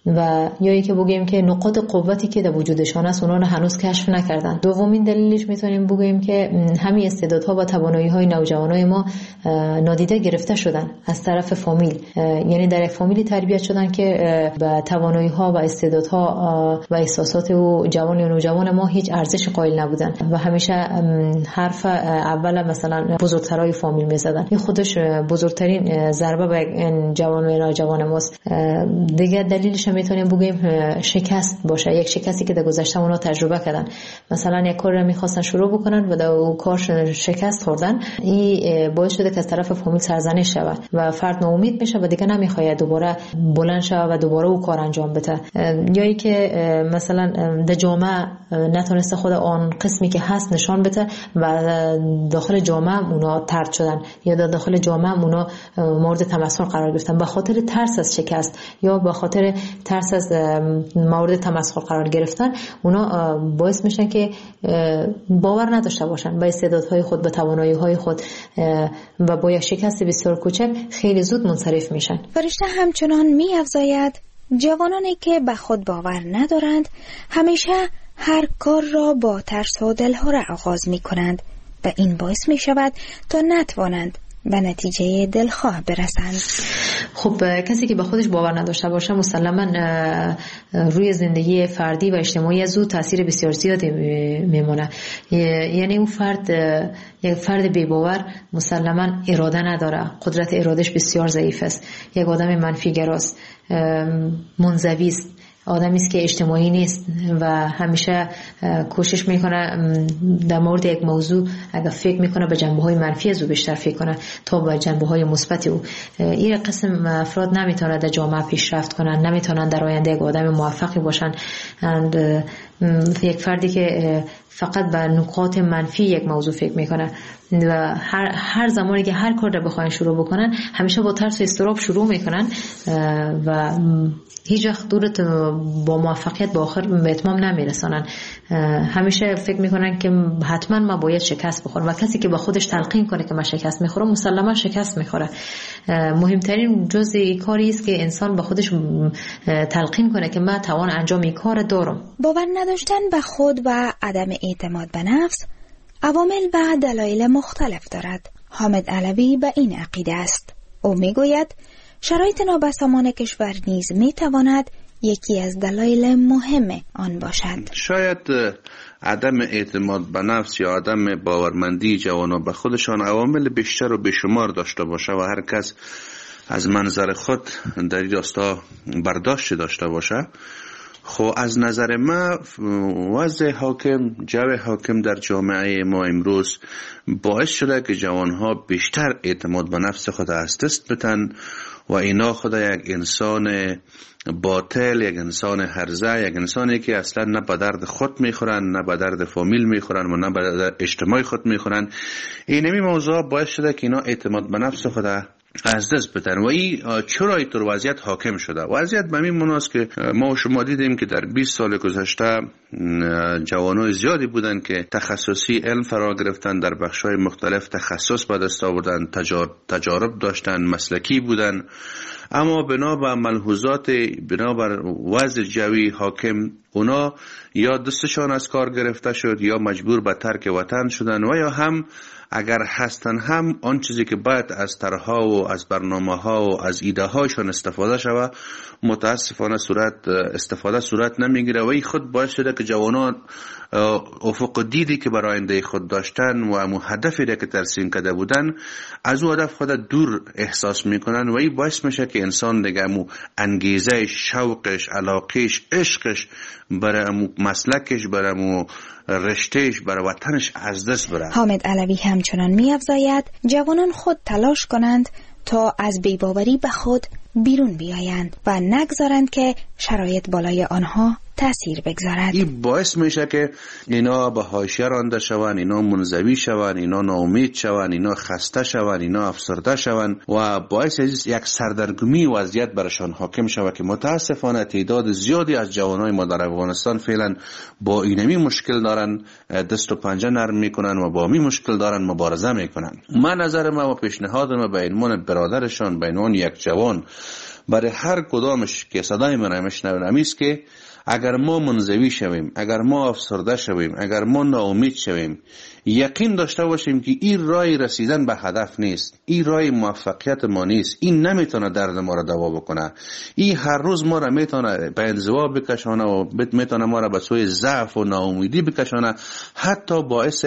و یا اینکه بگیم که نقاط قوتی که در وجودشان است اونا رو هنوز کشف نکردن. دومین دلیلش میتونیم بگیم که همین استعدادها و توانایی‌های نوجوانای ما نادیده گرفته شدن از طرف فامیل، یعنی در یک فامیلی تربیت شدن که به توانایی‌ها و استعدادها و احساسات و جوان و نوجوان ما هیچ ارزش قائل نبودن و همیشه حرف اول مثلا بزرگترای فامیل میزدن. این خودش بزرگترین ضربه به جوان و نوجوان ماست. دیگه دلیلش میتونیم بگیم شکست باشه، یک شکستی که در گذشته اونا تجربه کردن. مثلا یک کار رو میخواستن شروع بکنن و در اون کار شکست خوردن، این باعث شده که از طرف فامیل سرزنش شود و فرد ناامید میشه و دیگه نمیخواد دوباره بلند شه و دوباره اون کار انجام بده. یا ای که مثلا در جامعه نتونسته خود آن قسمی که هست نشان بده و داخل جامعه اونا طرد شدن یا در داخل جامعه اونا مورد تمسخر قرار گرفتن به خاطر ترس از شکست یا به خاطر ترس از مورد تمسخر قرار گرفتن. اونا باعث میشن که باور نداشته باشن به استعدادهای خود، به توانایی‌های خود و با یک شکست بسیار کوچک خیلی زود منصرف میشن. فرشته همچنان می‌افزاید جوانانی که به خود باور ندارند همیشه هر کار را با ترس و دلهره آغاز میکنند و این باعث میشود تا نتوانند به نتیجه دلخواه برسند. خب کسی که به خودش باور نداشته باشه مسلما روی زندگی فردی و اجتماعی از او تاثیر بسیار زیادی میمونه. یعنی اون فرد یک فرد بی باور مسلما اراده نداره، قدرت ارادهش بسیار ضعیف است، یک آدم منفی گراست، منزوی است، آدمی است که اجتماعی نیست و همیشه کوشش میکنه در مورد یک موضوع اگر فکر میکنه به جنبه‌های منفی از او بیشتر فکر کنه تا به جنبه‌های مثبت او. این قسم افراد نمیتونن در جامعه پیشرفت کنن، نمیتونن در آینده یک آدم موفقی باشن. یک فردی که فقط به نکات منفی یک موضوع فکر میکنه و هر هر زمانی که هر کار رو بخواین شروع بکنن همیشه با ترس و اضطراب شروع میکنن و هیچ وقت دورت با موفقیت با آخر به اتمام نمیرسانن. همیشه فکر میکنن که حتما ما باید شکست بخورم و کسی که با خودش تلقین کنه که من شکست میخورم مسلما شکست میخوره. مهمترین جزء کاری است که انسان با خودش تلقین کنه که من توان انجام این کار دارم. باور نداشتن به خود و عدم اعتماد به نفس عوامل و دلایل مختلف دارد. حامد علوی به این عقیده است. او میگوید شرایط نابسامان کشور نیز میتواند یکی از دلایل مهم آن باشد. شاید عدم اعتماد به نفس یا عدم باورمندی جوانان به خودشان عوامل بیشتر و بیشمار داشته باشه و هر کس از منظر خود در این راستا برداشت داشته باشه. خب از نظر ما وضع حاکم، جو حاکم در جامعه ما امروز باعث شده که جوانها بیشتر اعتماد به نفس خود از دست بدن و اینا خود یک انسان باطل، یک انسان هرزه، یک انسانی که اصلا نه به درد خود میخورن، نه به درد فامیل میخورن و نه به درد اجتماع خود میخورن. اینمی موضوع باعث شده که اینا اعتماد به نفس خود از دست بدن و این چرا اینطور وضعیت حاکم شده؟ وضعیت به این مناست که ما و شما دیدیم که در بیست سال گذشته جوانای زیادی بودن که تخصصی علم فرا گرفتن، در بخش‌های مختلف تخصص به دست آوردن، تجارب داشتن، مسلکی بودن، اما بنابر ملحوظات، بنابر وضع جوی حاکم اونا یا دستشان از کار گرفته شد یا مجبور به ترک وطن شدن و یا هم اگر هستن هم آن چیزی که باید از طرح‌ها و از برنامه‌ها و از ایده‌هاشون استفاده شود متاسفانه صورت استفاده صورت نمیگیره و این خود باعث شده که جوانان افق دیدی که برای آینده خود داشتن و امو هدفی را که ترسیم کرده بودن از او هدف خود دور احساس میکنن و این باعث میشه که انسان دیگه امو انگیزه، شوقش، علاقش، عشقش برای امو مسلکش، برای امو رشتهش، برای وطنش از دست بره. حامد علوی همچنان می‌افزاید جوانان خود تلاش کنند تا از بی‌باوری به خود بیرون بیایند و نگذارند که شرایط بالای آنها تأثیر بگذارد. این باعث میشه که اینا به حاشیه رانده شوند، اینا منزوی شوند، اینا ناامید شوند، اینا خسته شوند، اینا افسرده شوند و باعث از یک سردرگمی وضعیت برشان حاکم شود که متاسفانه تعداد زیادی از جوانای ما در افغانستان فعلا با اینمی مشکل دارن، دست و پنجه نرم میکنن و با می مشکل دارن مبارزه میکنن. من نظر ما و پیشنهاد ما به عنوان برادرشان، به عنوان یک جوان برای هر کدامش که صدای من میشنوند است که اگر ما منزوی شویم، اگر ما افسرده شویم، اگر ما ناامید شویم، یقین داشته باشیم که این راه رسیدن به هدف نیست، این راه موفقیت ما نیست، این نمیتونه درد ما را دوا بکنه، این هر روز ما را میتونه به انزوا بکشانه و میتونه ما را به سوی ضعف و ناامیدی بکشانه، حتی باعث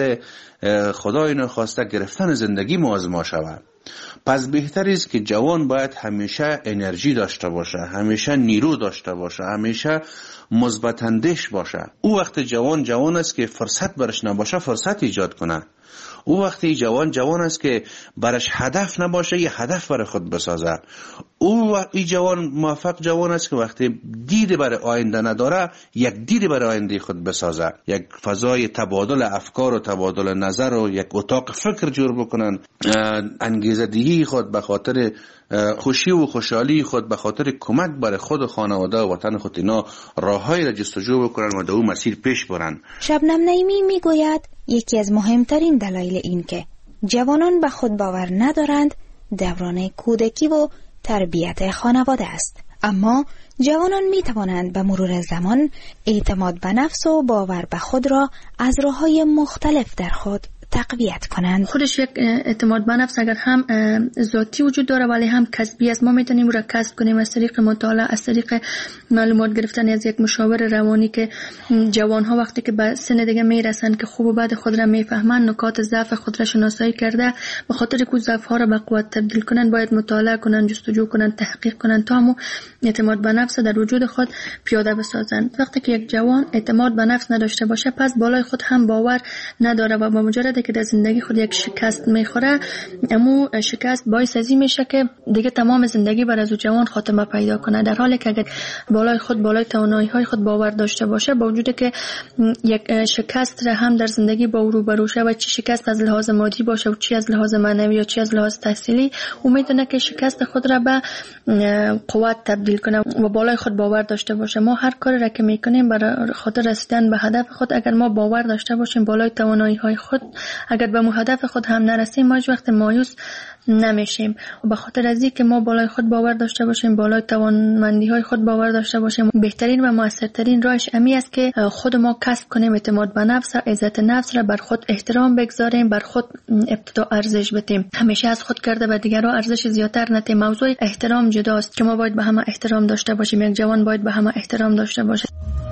خدای نخواسته گرفتن زندگی ما از ما شود. پس بهتر است که جوان باید همیشه انرژی داشته باشه، همیشه نیرو داشته باشه، همیشه مثبت اندیش باشه. او وقت جوان جوان است که فرصت برش نباشه فرصت ایجاد کنه. او وقتی جوان جوان است که برش هدف نباشه یه هدف برای خود بسازه. او این جوان موفق جوان است که وقتی دید برای آینده نداره یک دید برای آینده خود بسازه، یک فضای تبادل افکار و تبادل نظر و یک اتاق فکر جور بکنن، انگیزه دهی خود به خاطر خوشی و خوشحالی خود به خاطر کمک برای خود و خانواده و وطن خود اینا راههایی را جستجو بکنن و در اون مسیر پیش برن. شبنم نعیمی میگوید یکی از مهمترین دلایل این که جوانان به خود باور ندارند دوران کودکی و تربیت خانواده است. اما جوانان می توانند به مرور زمان اعتماد به نفس و باور به خود را از راه‌های مختلف در خود تقویت کنند. خودش یک اعتماد به نفس اگر هم ذاتی وجود داره ولی هم کسبی است. ما میتونیم را کسب کنیم از طریق مطالعه، از طریق معلومات گرفتن از یک مشاور روانی که جوان ها وقتی که به سن دیگه میرسن که خوب و بد خود را میفهمن، نکات ضعف خود را شناسایی کرده به خاطر که ضعف ها را به قوت تبدیل کنن باید مطالعه کنن، جستجو کنن، تحقیق کنن تا هم اعتماد به نفس در وجود خود پیاده بسازن. وقتی که یک جوان اعتماد به نفس نداشته باشه پس بالای خود هم باور نداره و با مجرد که در زندگی خود یک شکست میخوره امو شکست باعث ازی میشه که دیگه تمام زندگی بر از او جوان خاتمه پیدا کنه. در حالی که اگر بالای خود بالای توانایی های خود باور داشته باشه با وجود که یک شکست را هم در زندگی با او روبرو شه و چی شکست از لحاظ مادی باشه و چی از لحاظ معنوی یا چی از لحاظ تحصیلی او میتونه که شکست خود را به قوت تبدیل کنه و بالای خود باور داشته باشه. ما هر کاری را که میکنیم برای خاطر رسیدن به هدف خود اگر ما باور داشته باشیم بالای توانایی های خود اگر به هدف خود هم نرسیم ما هیچ وقت مایوس نمیشیم. به خاطر از اینکه ما بالای خود باور داشته باشیم، بالای توانمندی های خود باور داشته باشیم، بهترین و موثرترین راهش امی است که خود ما کسب کنیم اعتماد به نفس، عزت نفس را، بر خود احترام بگذاریم، بر خود ابتدا ارزش بدیم. همیشه از خود کرده به دیگران ارزش زیاتر ندیم. موضوع احترام جداست که ما باید به همه احترام داشته باشیم. یک جوان باید به همه احترام داشته باشه.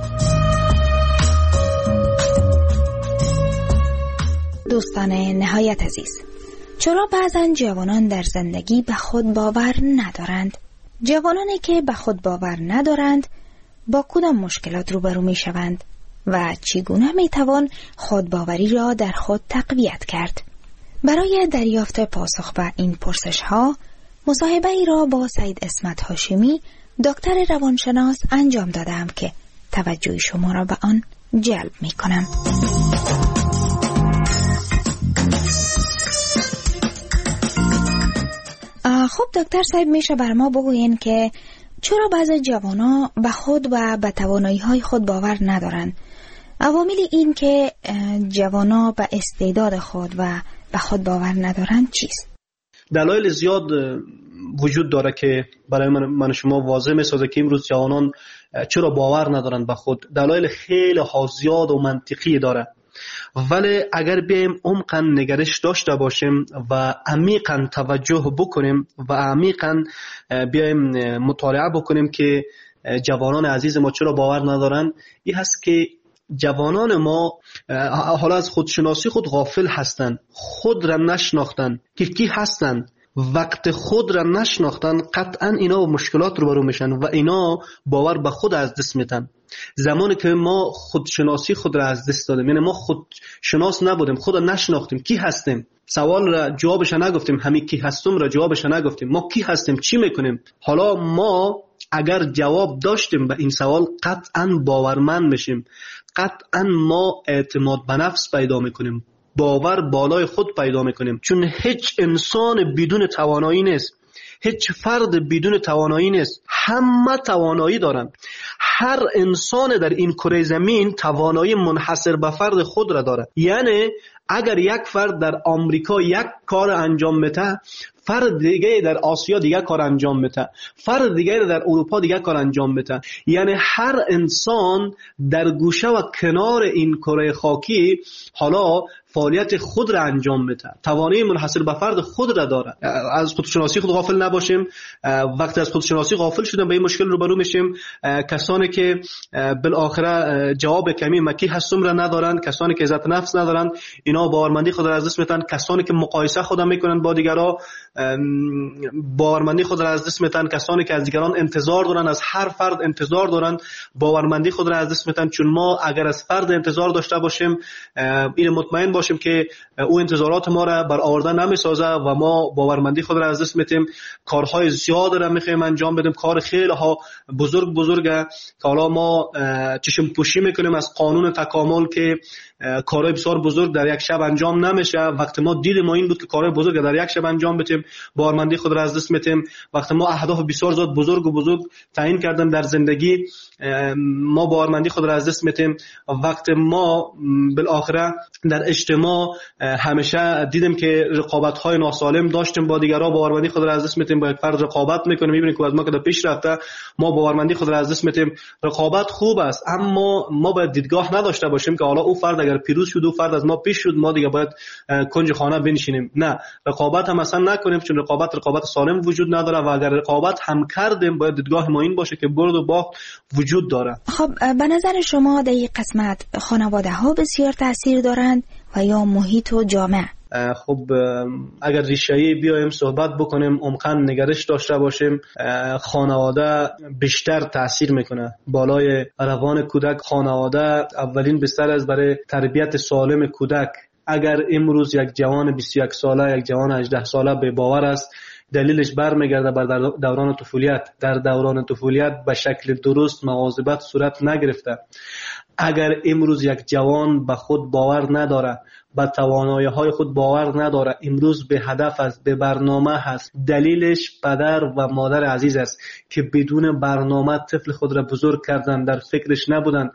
دوستان نهایت عزیز، چرا بعضا جوانان در زندگی به خود باور ندارند؟ جوانانی که به خود باور ندارند با کدام مشکلات روبرو می شوند و چگونه می توان خودباوری را در خود تقویت کرد؟ برای دریافت پاسخ به این پرسش ها مصاحبه ای را با سید اسمت هاشمی دکتر روانشناس انجام دادم که توجه شما را به آن جلب می کنم. خب دکتر صاحب، میشه بر ما بگوین که چرا بعضی جوانا به خود و به توانایی های خود باور ندارن؟ عوامل این که جوانا به استعداد خود و به خود باور ندارن چیست؟ دلایل زیاد وجود داره که برای من, من شما واضح میسازه که امروز جوانان چرا باور ندارن به خود. دلایل خیلی ها زیاد و منطقی داره، ولی اگر بیایم عمقاً نگرش داشته باشیم و عمیقاً توجه بکنیم و عمیقاً بیایم مطالعه بکنیم که جوانان عزیز ما چرا باور ندارن، این هست که جوانان ما حالا از خودشناسی خود غافل هستند، خود را نشناختن که کی هستند. وقت خود را نشناختن قطعا اینا با مشکلات روبرو میشن و اینا باور به خود از دست میدن. زمانی که ما خودشناسی خود را از دست دادیم، یعنی ما خودشناس نبودیم، خود را نشناختیم، کی هستیم، سوال را جوابش نگفتیم، همین کی هستم را جوابش نگفتیم، ما کی هستیم، چی میکنیم. حالا ما اگر جواب داشتیم به این سوال قطعا باورمند میشیم، قطعا ما اعتماد به نفس پیدا میکنیم، باور بالای خود پیدا میکنیم. چون هیچ انسان بدون توانایی نیست، هیچ فرد بدون توانایی نیست، همه توانایی دارن. هر انسان در این کره زمین توانایی منحصر به فرد خود را داره. یعنی اگر یک فرد در آمریکا یک کار انجام میده، فرد دیگه در آسیا دیگه کار انجام میده، فرد دیگه در اروپا دیگه کار انجام میده. یعنی هر انسان در گوشه و کنار این کره خاکی حالا فعالیت خود را انجام میده، توانایی منحصر به فرد خود را داره. از خودشناسی خود غافل نباشیم. وقتی از خودشناسی غافل شدیم به این مشکل روبرو میشیم. کسانی که بالاخره جواب کمی مکی هستم را ندارن، کسانی که عزت نفس ندارن، اینا باورمندی خود را از دست میدن. کسانی که مقایسه خود میکنن با دیگران، باورمندی خود را از دست میدن. کسانی که از دیگران انتظار دارن، از هر فرد انتظار دارن، باورمندی خود را از دست میدن. چون ما اگر از فرد انتظار داشته باشیم، این مطمئن باشیم که او انتظارات ما را برآورده نمیسازه و ما باورمندی خود را از دست میدیم. کارهای زیاد را میخوایم انجام بدیم، کار خیلی ها بزرگ بزرگه که حالا ما چشم پوشی میکنیم از قانون تکامل که کارهای بسیار بزرگ در یک شب انجام نمیشه. وقتی ما دید ما این بود که کارهای بزرگ در یک شب انجام بدیم، باورمندی خود را از دست میدیم. وقتی ما اهداف بسیار زیاد بزرگ و بزرگ تعیین کردیم در زندگی، ما باورمندی خود را از دست میدیم. وقتی ما بالاخره در اجتماع همیشه دیدیم که رقابت‌های ناسالم داشتیم با دیگران، باورمندی خود را از دست میدیم. با یک فرد رقابت میکنیم، میبینیم که از ما که در پیش رفته، ما باورمندی خود را از دست میدیم. رقابت خوب است، اما ما باید دیدگاه نداشته باشیم که حالا او فرد اگر پیروز شد، او فرد از ما پیش شد، ما دیگه باید کنج خانه بنشینیم. نه، رقابت هم اصلا نکنیم، چون رقابت رقابت سالم وجود نداره و اگر رقابت هم کردیم باید دیدگاه ما این باشه که برد و باخت وجود داره. خب به نظر شما در این قسمت خانواده ها بسیار تاثیر دارند و یا محیط و جامعه؟ خب اگر ریشه‌ای بیایم صحبت بکنیم، عمقاً نگرش داشته باشیم، خانواده بیشتر تاثیر میکنه بالای روان کودک. خانواده اولین بستر است برای تربیت سالم کودک. اگر امروز یک جوان بیست و یک ساله، یک جوان هجده ساله به باور است، دلیلش برمیگرده بر دوران طفولیت. در دوران طفولیت به شکل درست مواظبت صورت نگرفته. اگر امروز یک جوان به خود باور نداره، به توانایی‌های خود باور نداره، امروز به هدف است، به برنامه هست، دلیلش پدر و مادر عزیز است که بدون برنامه طفل خود را بزرگ کردن، در فکرش نبودن.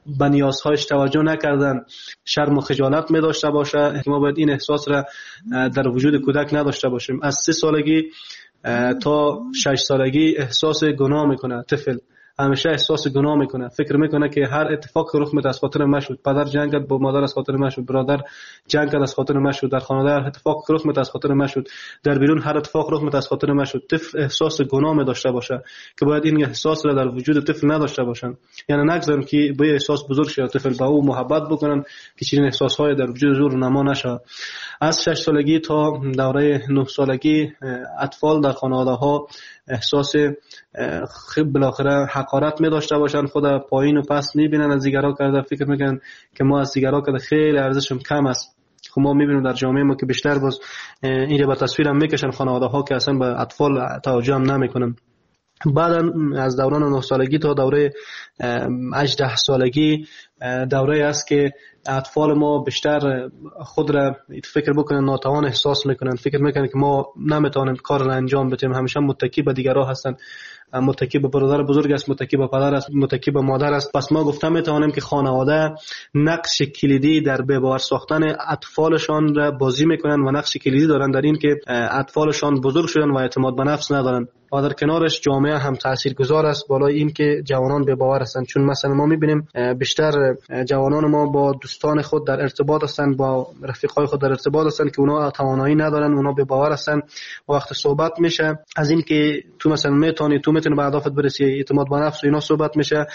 به نیازهایش توجه نکردن شرم و خجالت می داشته باشه. ما باید این احساس را در وجود کودک نداشته باشیم. از سه سالگی تا شش سالگی احساس گناه میکنه. طفل همیشه احساس گناه میکنه، فکر میکنه که هر اتفاق که رخ میده از خاطر من شد، پدر جنگ کرد با مادر از خاطر من شد، برادر جنگ کرد از خاطر من شد، در خانواده هر اتفاق که رخ میده از خاطر من شد، در بیرون هر اتفاق رخ میده از خاطر من شد. طفل احساس گناه می داشته باشه که باید این احساس را در وجود طفل نداشته باشن. یعنی نگذارن که به احساس بزرگ شه، طفل با او محبت بکنن که چنین احساسهای در وجود زور نما نشه. از شش سالگی تا دوره نه سالگی اطفال در خانواده ها احساس بالاخره حقارت می داشته باشن، خود پایین و پس می بینن، از دیگرها کرده فکر میکنن که ما از دیگرها کرده خیلی ارزشم کم است. خب ما میبینیم در جامعه ما که بیشتر باز این رو به تصویر هم میکشن خانواده ها که اصلا به اطفال توجه هم نمیکنن. بعد از دوران نه سالگی تا دوره هجده سالگی دوره است که اطفال ما بیشتر خود را فکر بکنن ناتوان احساس میکنن، فکر میکنن که ما نمیتونیم کار را انجام بدیم، همیشه متکی به دیگرها هستن، متکی به برادر بزرگ است، متکی به پدر است، متکی به مادر است. پس ما گفتم میتونیم که خانواده نقش کلیدی در به باور ساختن اطفالشان را بازی میکنن و نقش کلیدی دارن در این که اطفالشان بزرگ شدن و اعتماد به نفس ندارن. و در کنارش جامعه هم تاثیرگذار است بالای این که جوانان به باور هستند. چون مثلا ما میبینیم بیشتر جوانان ما با دوستان خود در ارتباط هستند، با رفیقای خود در ارتباط هستند که اونا توانایی ندارن، اونا به باور هستند. وقت صحبت میشه از این که تو مثلا میتونی تو میتونی به اهدافت برسی، اعتماد به نفس و اینا صحبت میشه.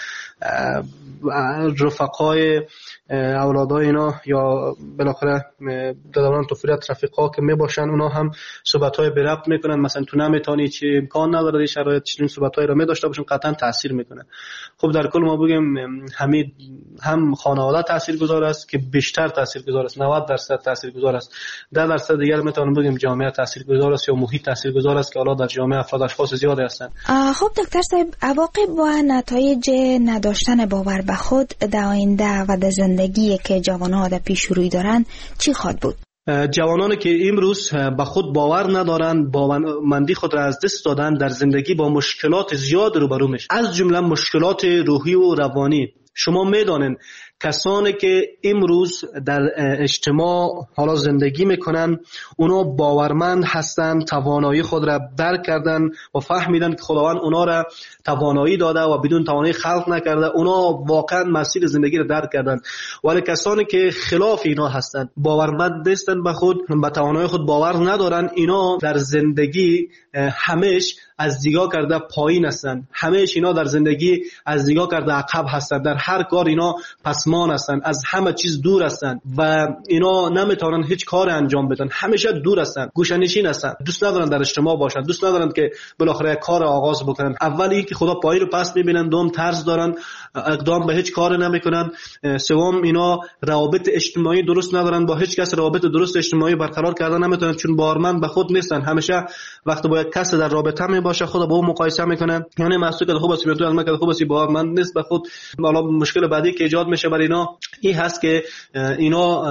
رفقای اولادای اینا یا بالاخره در دوران طفولیت رفیقا که میباشن اونا هم صحبت‌های به ربط میکنن، مثلا تو نمیتونی، چه امکان نداره این شرایط، چنین صحبت‌هایی را می‌داشته باشن، قطعا تاثیر میکنه. خب در کل ما بگیم همین هم خانواده تاثیرگذار است که بیشتر تاثیرگذار است، نود درصد تاثیرگذار است. ده درصد دیگر میتونم بگیم جامعه تاثیرگذار است یا محیط تاثیرگذار است که حالا در جامعه افراد اشخاص زیاد هستند. خب دکتر صاحب، عواقب و نتایج نداشتن باور به خود در آینده و در زندگی که جوان‌ها در پیش روی دارن چی خواهد بود؟ جوانانی که امروز به خود باور ندارن، باورمندی خود را از دست دادن، در زندگی با مشکلات زیاد روبرو میشن، از جمله مشکلات روحی و روانی. شما میدانین کسانی که امروز در اجتماع حالا زندگی میکنن اونا باورمند هستند، توانایی خود را درک کردن و فهمیدن که خداوند اونا را توانایی داده و بدون توانایی خلق نکرده، اونا واقعا مسیر زندگی را درک کردن. ولی کسانی که خلاف اینا هستند، باورمند نیستند به خود، به توانایی خود باور ندارن، اینا در زندگی همیش از دیگاه کرده پایین هستند، همیشه اینا در زندگی از دیگاه کرده عقب هستند، در هر کار اینا پسمان هستند، از همه چیز دور هستند و اینا نمیتونن هیچ کار انجام بدن، همیشه دور هستند، گوشه‌نشین هستند، دوست ندارن در اجتماع باشن، دوست ندارن که بالاخره کار آغاز بکنن. اولی که خدا پایین رو پس میبینن، دوم طرز دارن، اقدام به هیچ کار نمیکنن، سوم اینا روابط اجتماعی درست ندارن، با هیچ کس روابط درست اجتماعی برقرار کردن نمیتونن چون باورمند به خود نیستن. همیشه وقتی با یک کس در رابطه می باشه خود با او مقایسه میکنه، یعنی محسوب که خوب است میاد از من خوب است، باورمند نیست به خود. حالا مشکل بعدی که ایجاد میشه برای اینا این هست که اینا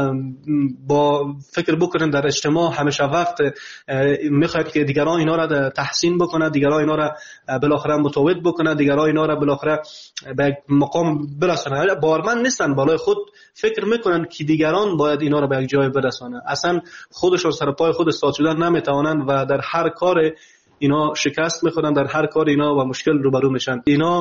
با فکر بکنن در اجتماع همیشه وقت میخواد که دیگران اینا را تحسین بکنه، دیگران اینا را بالاخره متواضع بکنه، دیگران اینا را بالاخره به مقام برسونه. باورمند نیستن، بالای خود فکر میکنن که دیگران باید اینا را به یک جای برسونه، اصلا خودشون سر پای خود استاد شدن نمیتوانن و در هر کار اینا شکست میخورن، در هر کار اینا با مشکل روبرو میشن. اینا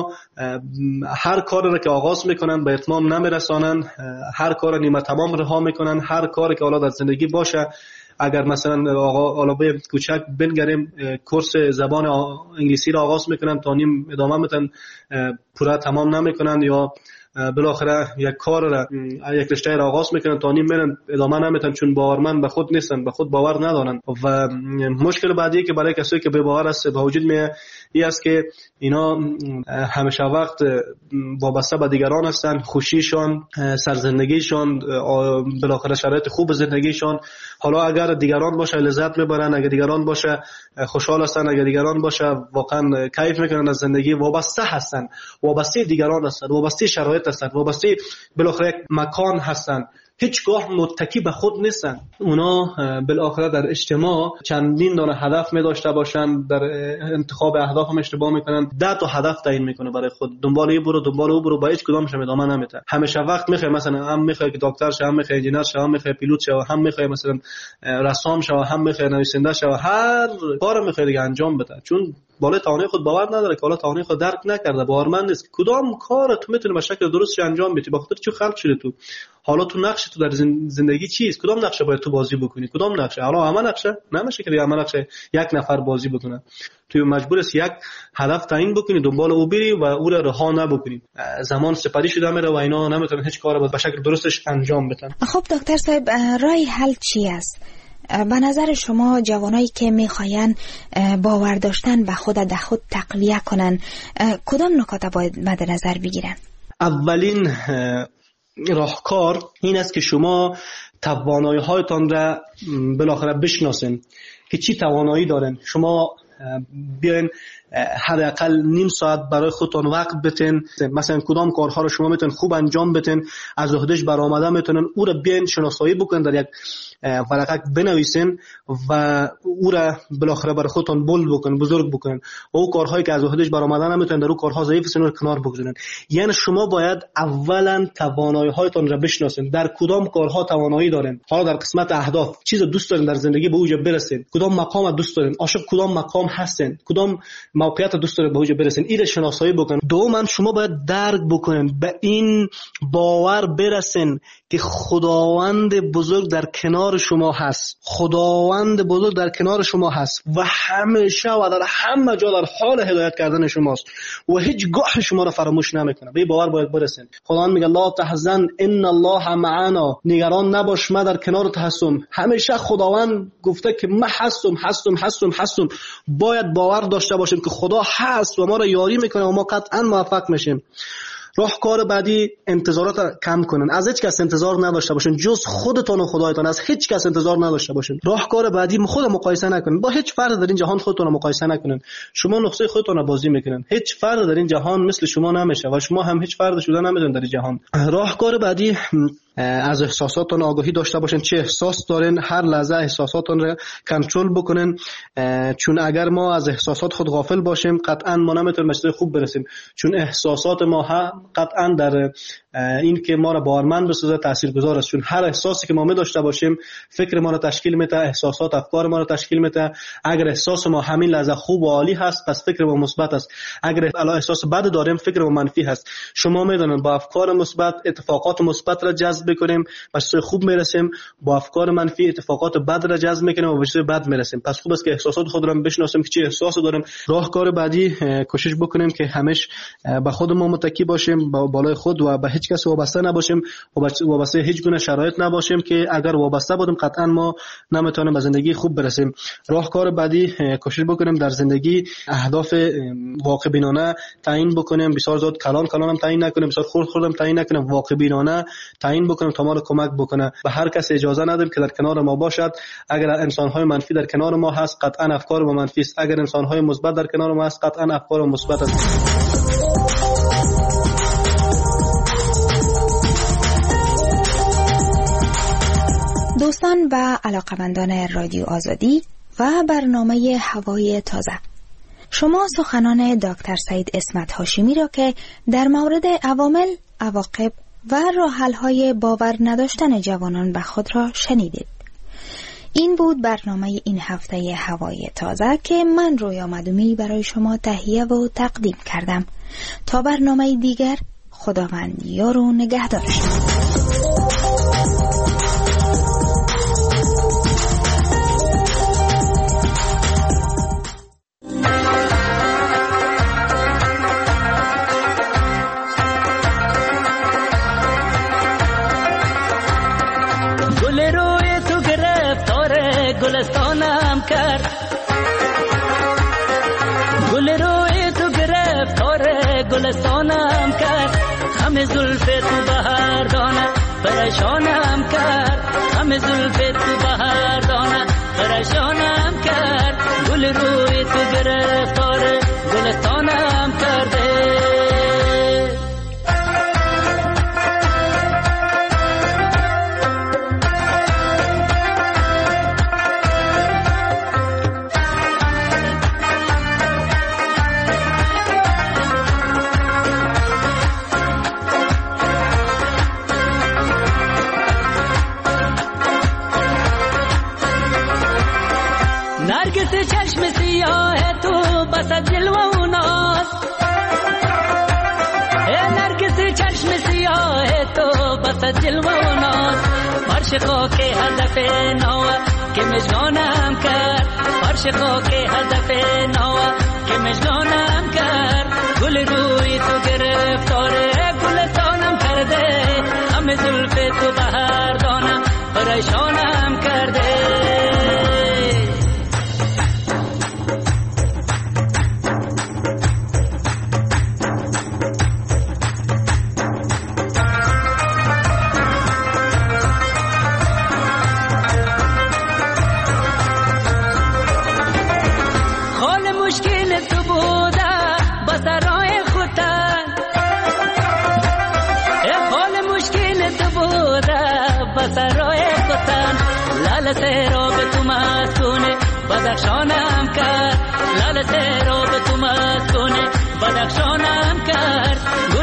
هر کار را که آغاز میکنن به اتمام نمیرسانن، هر کار نیمه تمام رها میکنن، هر کاری که حالا در زندگی باشه، اگر مثلا آقا علاوه کوچک بنگریم کورس زبان انگلیسی را آغاز میکنن تا نیم ادامه میتن، پورا تمام نمیکنن، یا بالاخره یک کار را یک رشته را آغاز میکنن تا نیم میرن ادامه نمیتن چون باورمند به خود نیستن، به خود باور ندارن. و مشکل بعدی که برای کسایی که به باور است به وجود میاد این است که اینا همیشه وقت وابسته به دیگران هستن، خوشیشان، سرزندگیشان، بالاخره شرایط خوب زندگیشان، حالا اگر دیگران باشه لذت میبرن، اگر دیگران باشه خوشحال هستن، اگر دیگران باشه واقعا کیف میکنن از زندگی، وابسته هستن، وابسته دیگران هستن، وابسته شرایط هستن، وابسته بالاخره مکان هستن. هیچگاه متکی به خود نیستن. اونا بالاخره در اجتماع چندین دانه هدف می داشته باشن، در انتخاب اهداف هم اشتباه میکنن. ده تا هدف تعیین میکنه برای خود، دنبال این برو دنبال اون برو، با هیچ کدامش هم ادامه نمیده. همیشه وقت میخوای مثلا هم میخوای که دکتر شه، هم میخوای انجینر شه، هم میخوای پیلوت شه، هم میخوای مثلا رسام شه، هم میخوای نویسنده شه، هر کارو میخوای دیگه انجام بده، چون بالای توانای خود باور نداره که بالا توانای خود درک نکرده، باورمند نیست کدام کار تو میتونی به شکل درست انجام بدی. به خاطر چی خلق شده تو؟ حالا تو نقش تو در زندگی چیست؟ کدام نقشه باید تو بازی بکنی؟ کدام نقشه؟ حالا همه نقشه نمیشه که همه نقشه یک نفر بازی بکنه. تو مجبور هستی یک هدف تعیین بکنی، دنبال او بری و او را رها نبکنی. زمان سپری شده میره و اینا نمیتونن هیچ کاری به شکل درستش انجام بدن. خب دکتر صاحب، راه حل چی است؟ به نظر شما جوانایی که میخواین باور داشتن به خود در خود تقویه کنن، کدام نکات باید مد نظر بگیرن؟ اولین راهکار این است که شما توانایی هایتان را بالاخره بشناسین که چی توانایی دارین. شما بیاین حداقل نیم ساعت برای خودتون وقت بتین، مثلا کدام کارها رو شما میتونین خوب انجام بدین، از عهدهش برآمده میتونن او رو بیاین شناسایی بکنین، در یک ورقه بنویسین و او را بالاخره برای خودتون بولد بکنین، بزرگ بکنین. او کارهایی که از عهدهش برآمده نمیتونن، در او کارها ضعیف هستن رو کنار بگذارین. یعنی شما باید اولا توانایی هایتون را بشناسین، در کدام کارها توانایی دارین. حالا در قسمت اهداف چیز دوست دارین در زندگی به اوج برسین، کدام مقام دوست دارین، عاشق کدام مقام هستین، کدام موقعیت دوست دارین به اوج برسین، این شناسایی بکنین. دوما شما باید درک بکنین، به این باور برسین که خداوند بزرگ در کنار شما هست، خداوند بزرگ در کنار شما هست و همیشه و در همه جا در حال هدایت کردن شماست و هیچ گاه شما را فراموش نمیکنه. به این باور باید برسین. خداوند میگه لا تحزن ان الله معنا، نگران نباش من در کنارت هستم. همیشه خداوند گفته که من هستم هستم هستم هستم. باید باور داشته باشیم که خدا هست و ما را یاری میکنه و ما قطعا موفق میشیم. راهکار بعدی انتظارات کم کنن، از هیچ کس انتظار نداشته باشین جز خودتون و خدایتان، از هیچ کس انتظار نداشته باشین. راهکار بعدی خود مقایسه نکنین، با هیچ فرد در این جهان خودتون رو مقایسه نکنین. شما نقطه خودتون رو بازی میکنین، هیچ فرد در این جهان مثل شما نمیشه و شما هم هیچ فرد شده نمیدونید در این جهان. راهکار بعدی از احساساتتون آگاهی داشته باشین، چه احساس دارین، هر لحظه احساساتتون رو کنترل بکنین، چون اگر ما از احساسات خود غافل باشیم قطعا ما نمیتونیم به خوب برسیم، چون احساسات ما هم قطعا در این که ما را باورمند بسازه تاثیرگذار است، چون هر احساسی که ما می داشته باشیم فکر ما را تشکیل میده، احساسات افکار ما را تشکیل میده. اگر احساس ما همین لحظه خوب و عالی هست پس فکر ما مثبت است، اگر الان احساس بد داریم فکر ما منفی هست. شما میدونید با افکار مثبت اتفاقات مثبت را جذب کنیم به چیز خوب میرسیم، با افکار منفی اتفاقات بد را جذب میکنیم و به چیز بد میرسیم. پس خوب است که احساسات خود را بشناسیم که چه احساسی داریم. راهکار بعدی کوشش بکنیم که همیشه به خودمون متکی باشیم، با بالای خود و به هیچ کس وابسته نباشیم و وابسته هیچ گونه شرایط نباشیم که اگر وابسته بودیم قطعا ما نمیتونیم به زندگی خوب برسیم. راهکار بعدی کوشش بکنیم در زندگی اهداف واقع بینانه تعیین بکنیم، بسیار زیاد کلان کلان هم تعیین نکنیم، بسیار خرد خرد هم تعیین نکنیم، واقع بینانه تعیین بکنیم تا ما رو کمک بکنه. به هر کس اجازه ندیم که در کنار ما باشد. اگر انسان‌های منفی در کنار ما هست قطعا افکار ما منفی است، اگر انسان‌های مثبت در کنار ما هست قطعا افکار ما مثبت است. دوستان و علاقمندان رادیو آزادی و برنامه هوای تازه، شما سخنان دکتر سعید اسمت هاشمی را که در مورد عوامل، عواقب و راه‌حل‌های باور نداشتن جوانان به خود را شنیدید. این بود برنامه این هفته هوای تازه که من رویا مدومی برای شما تهیه و تقدیم کردم. تا برنامه دیگر، خداوند یار و نگهدارش. گلستانم کرد گل روی تو گرفتار گلستانم کرد، همه زلف تو بهار دانه پریشانم کرد، همه زلف تو بهار دانه پریشانم کرد، گل روی تو گرفتار گلستانم کرده. نرگس چشم سیاه تو بس جلوه و ناز نرگس چشم سیاه تو بس جلوه و ناز فرش خاک هدف نوه که مجنونم کرد فرش خاک هدف نوه که مجنونم کرد گل روی تو گرفتاره گلستانم کرده همه زلف تو بهر دانم پریشانم کرده سرای کتن لال سیرو به تو مسکونه بدخشانم کرد لال سیرو به تو مسکونه بدخشانم کرد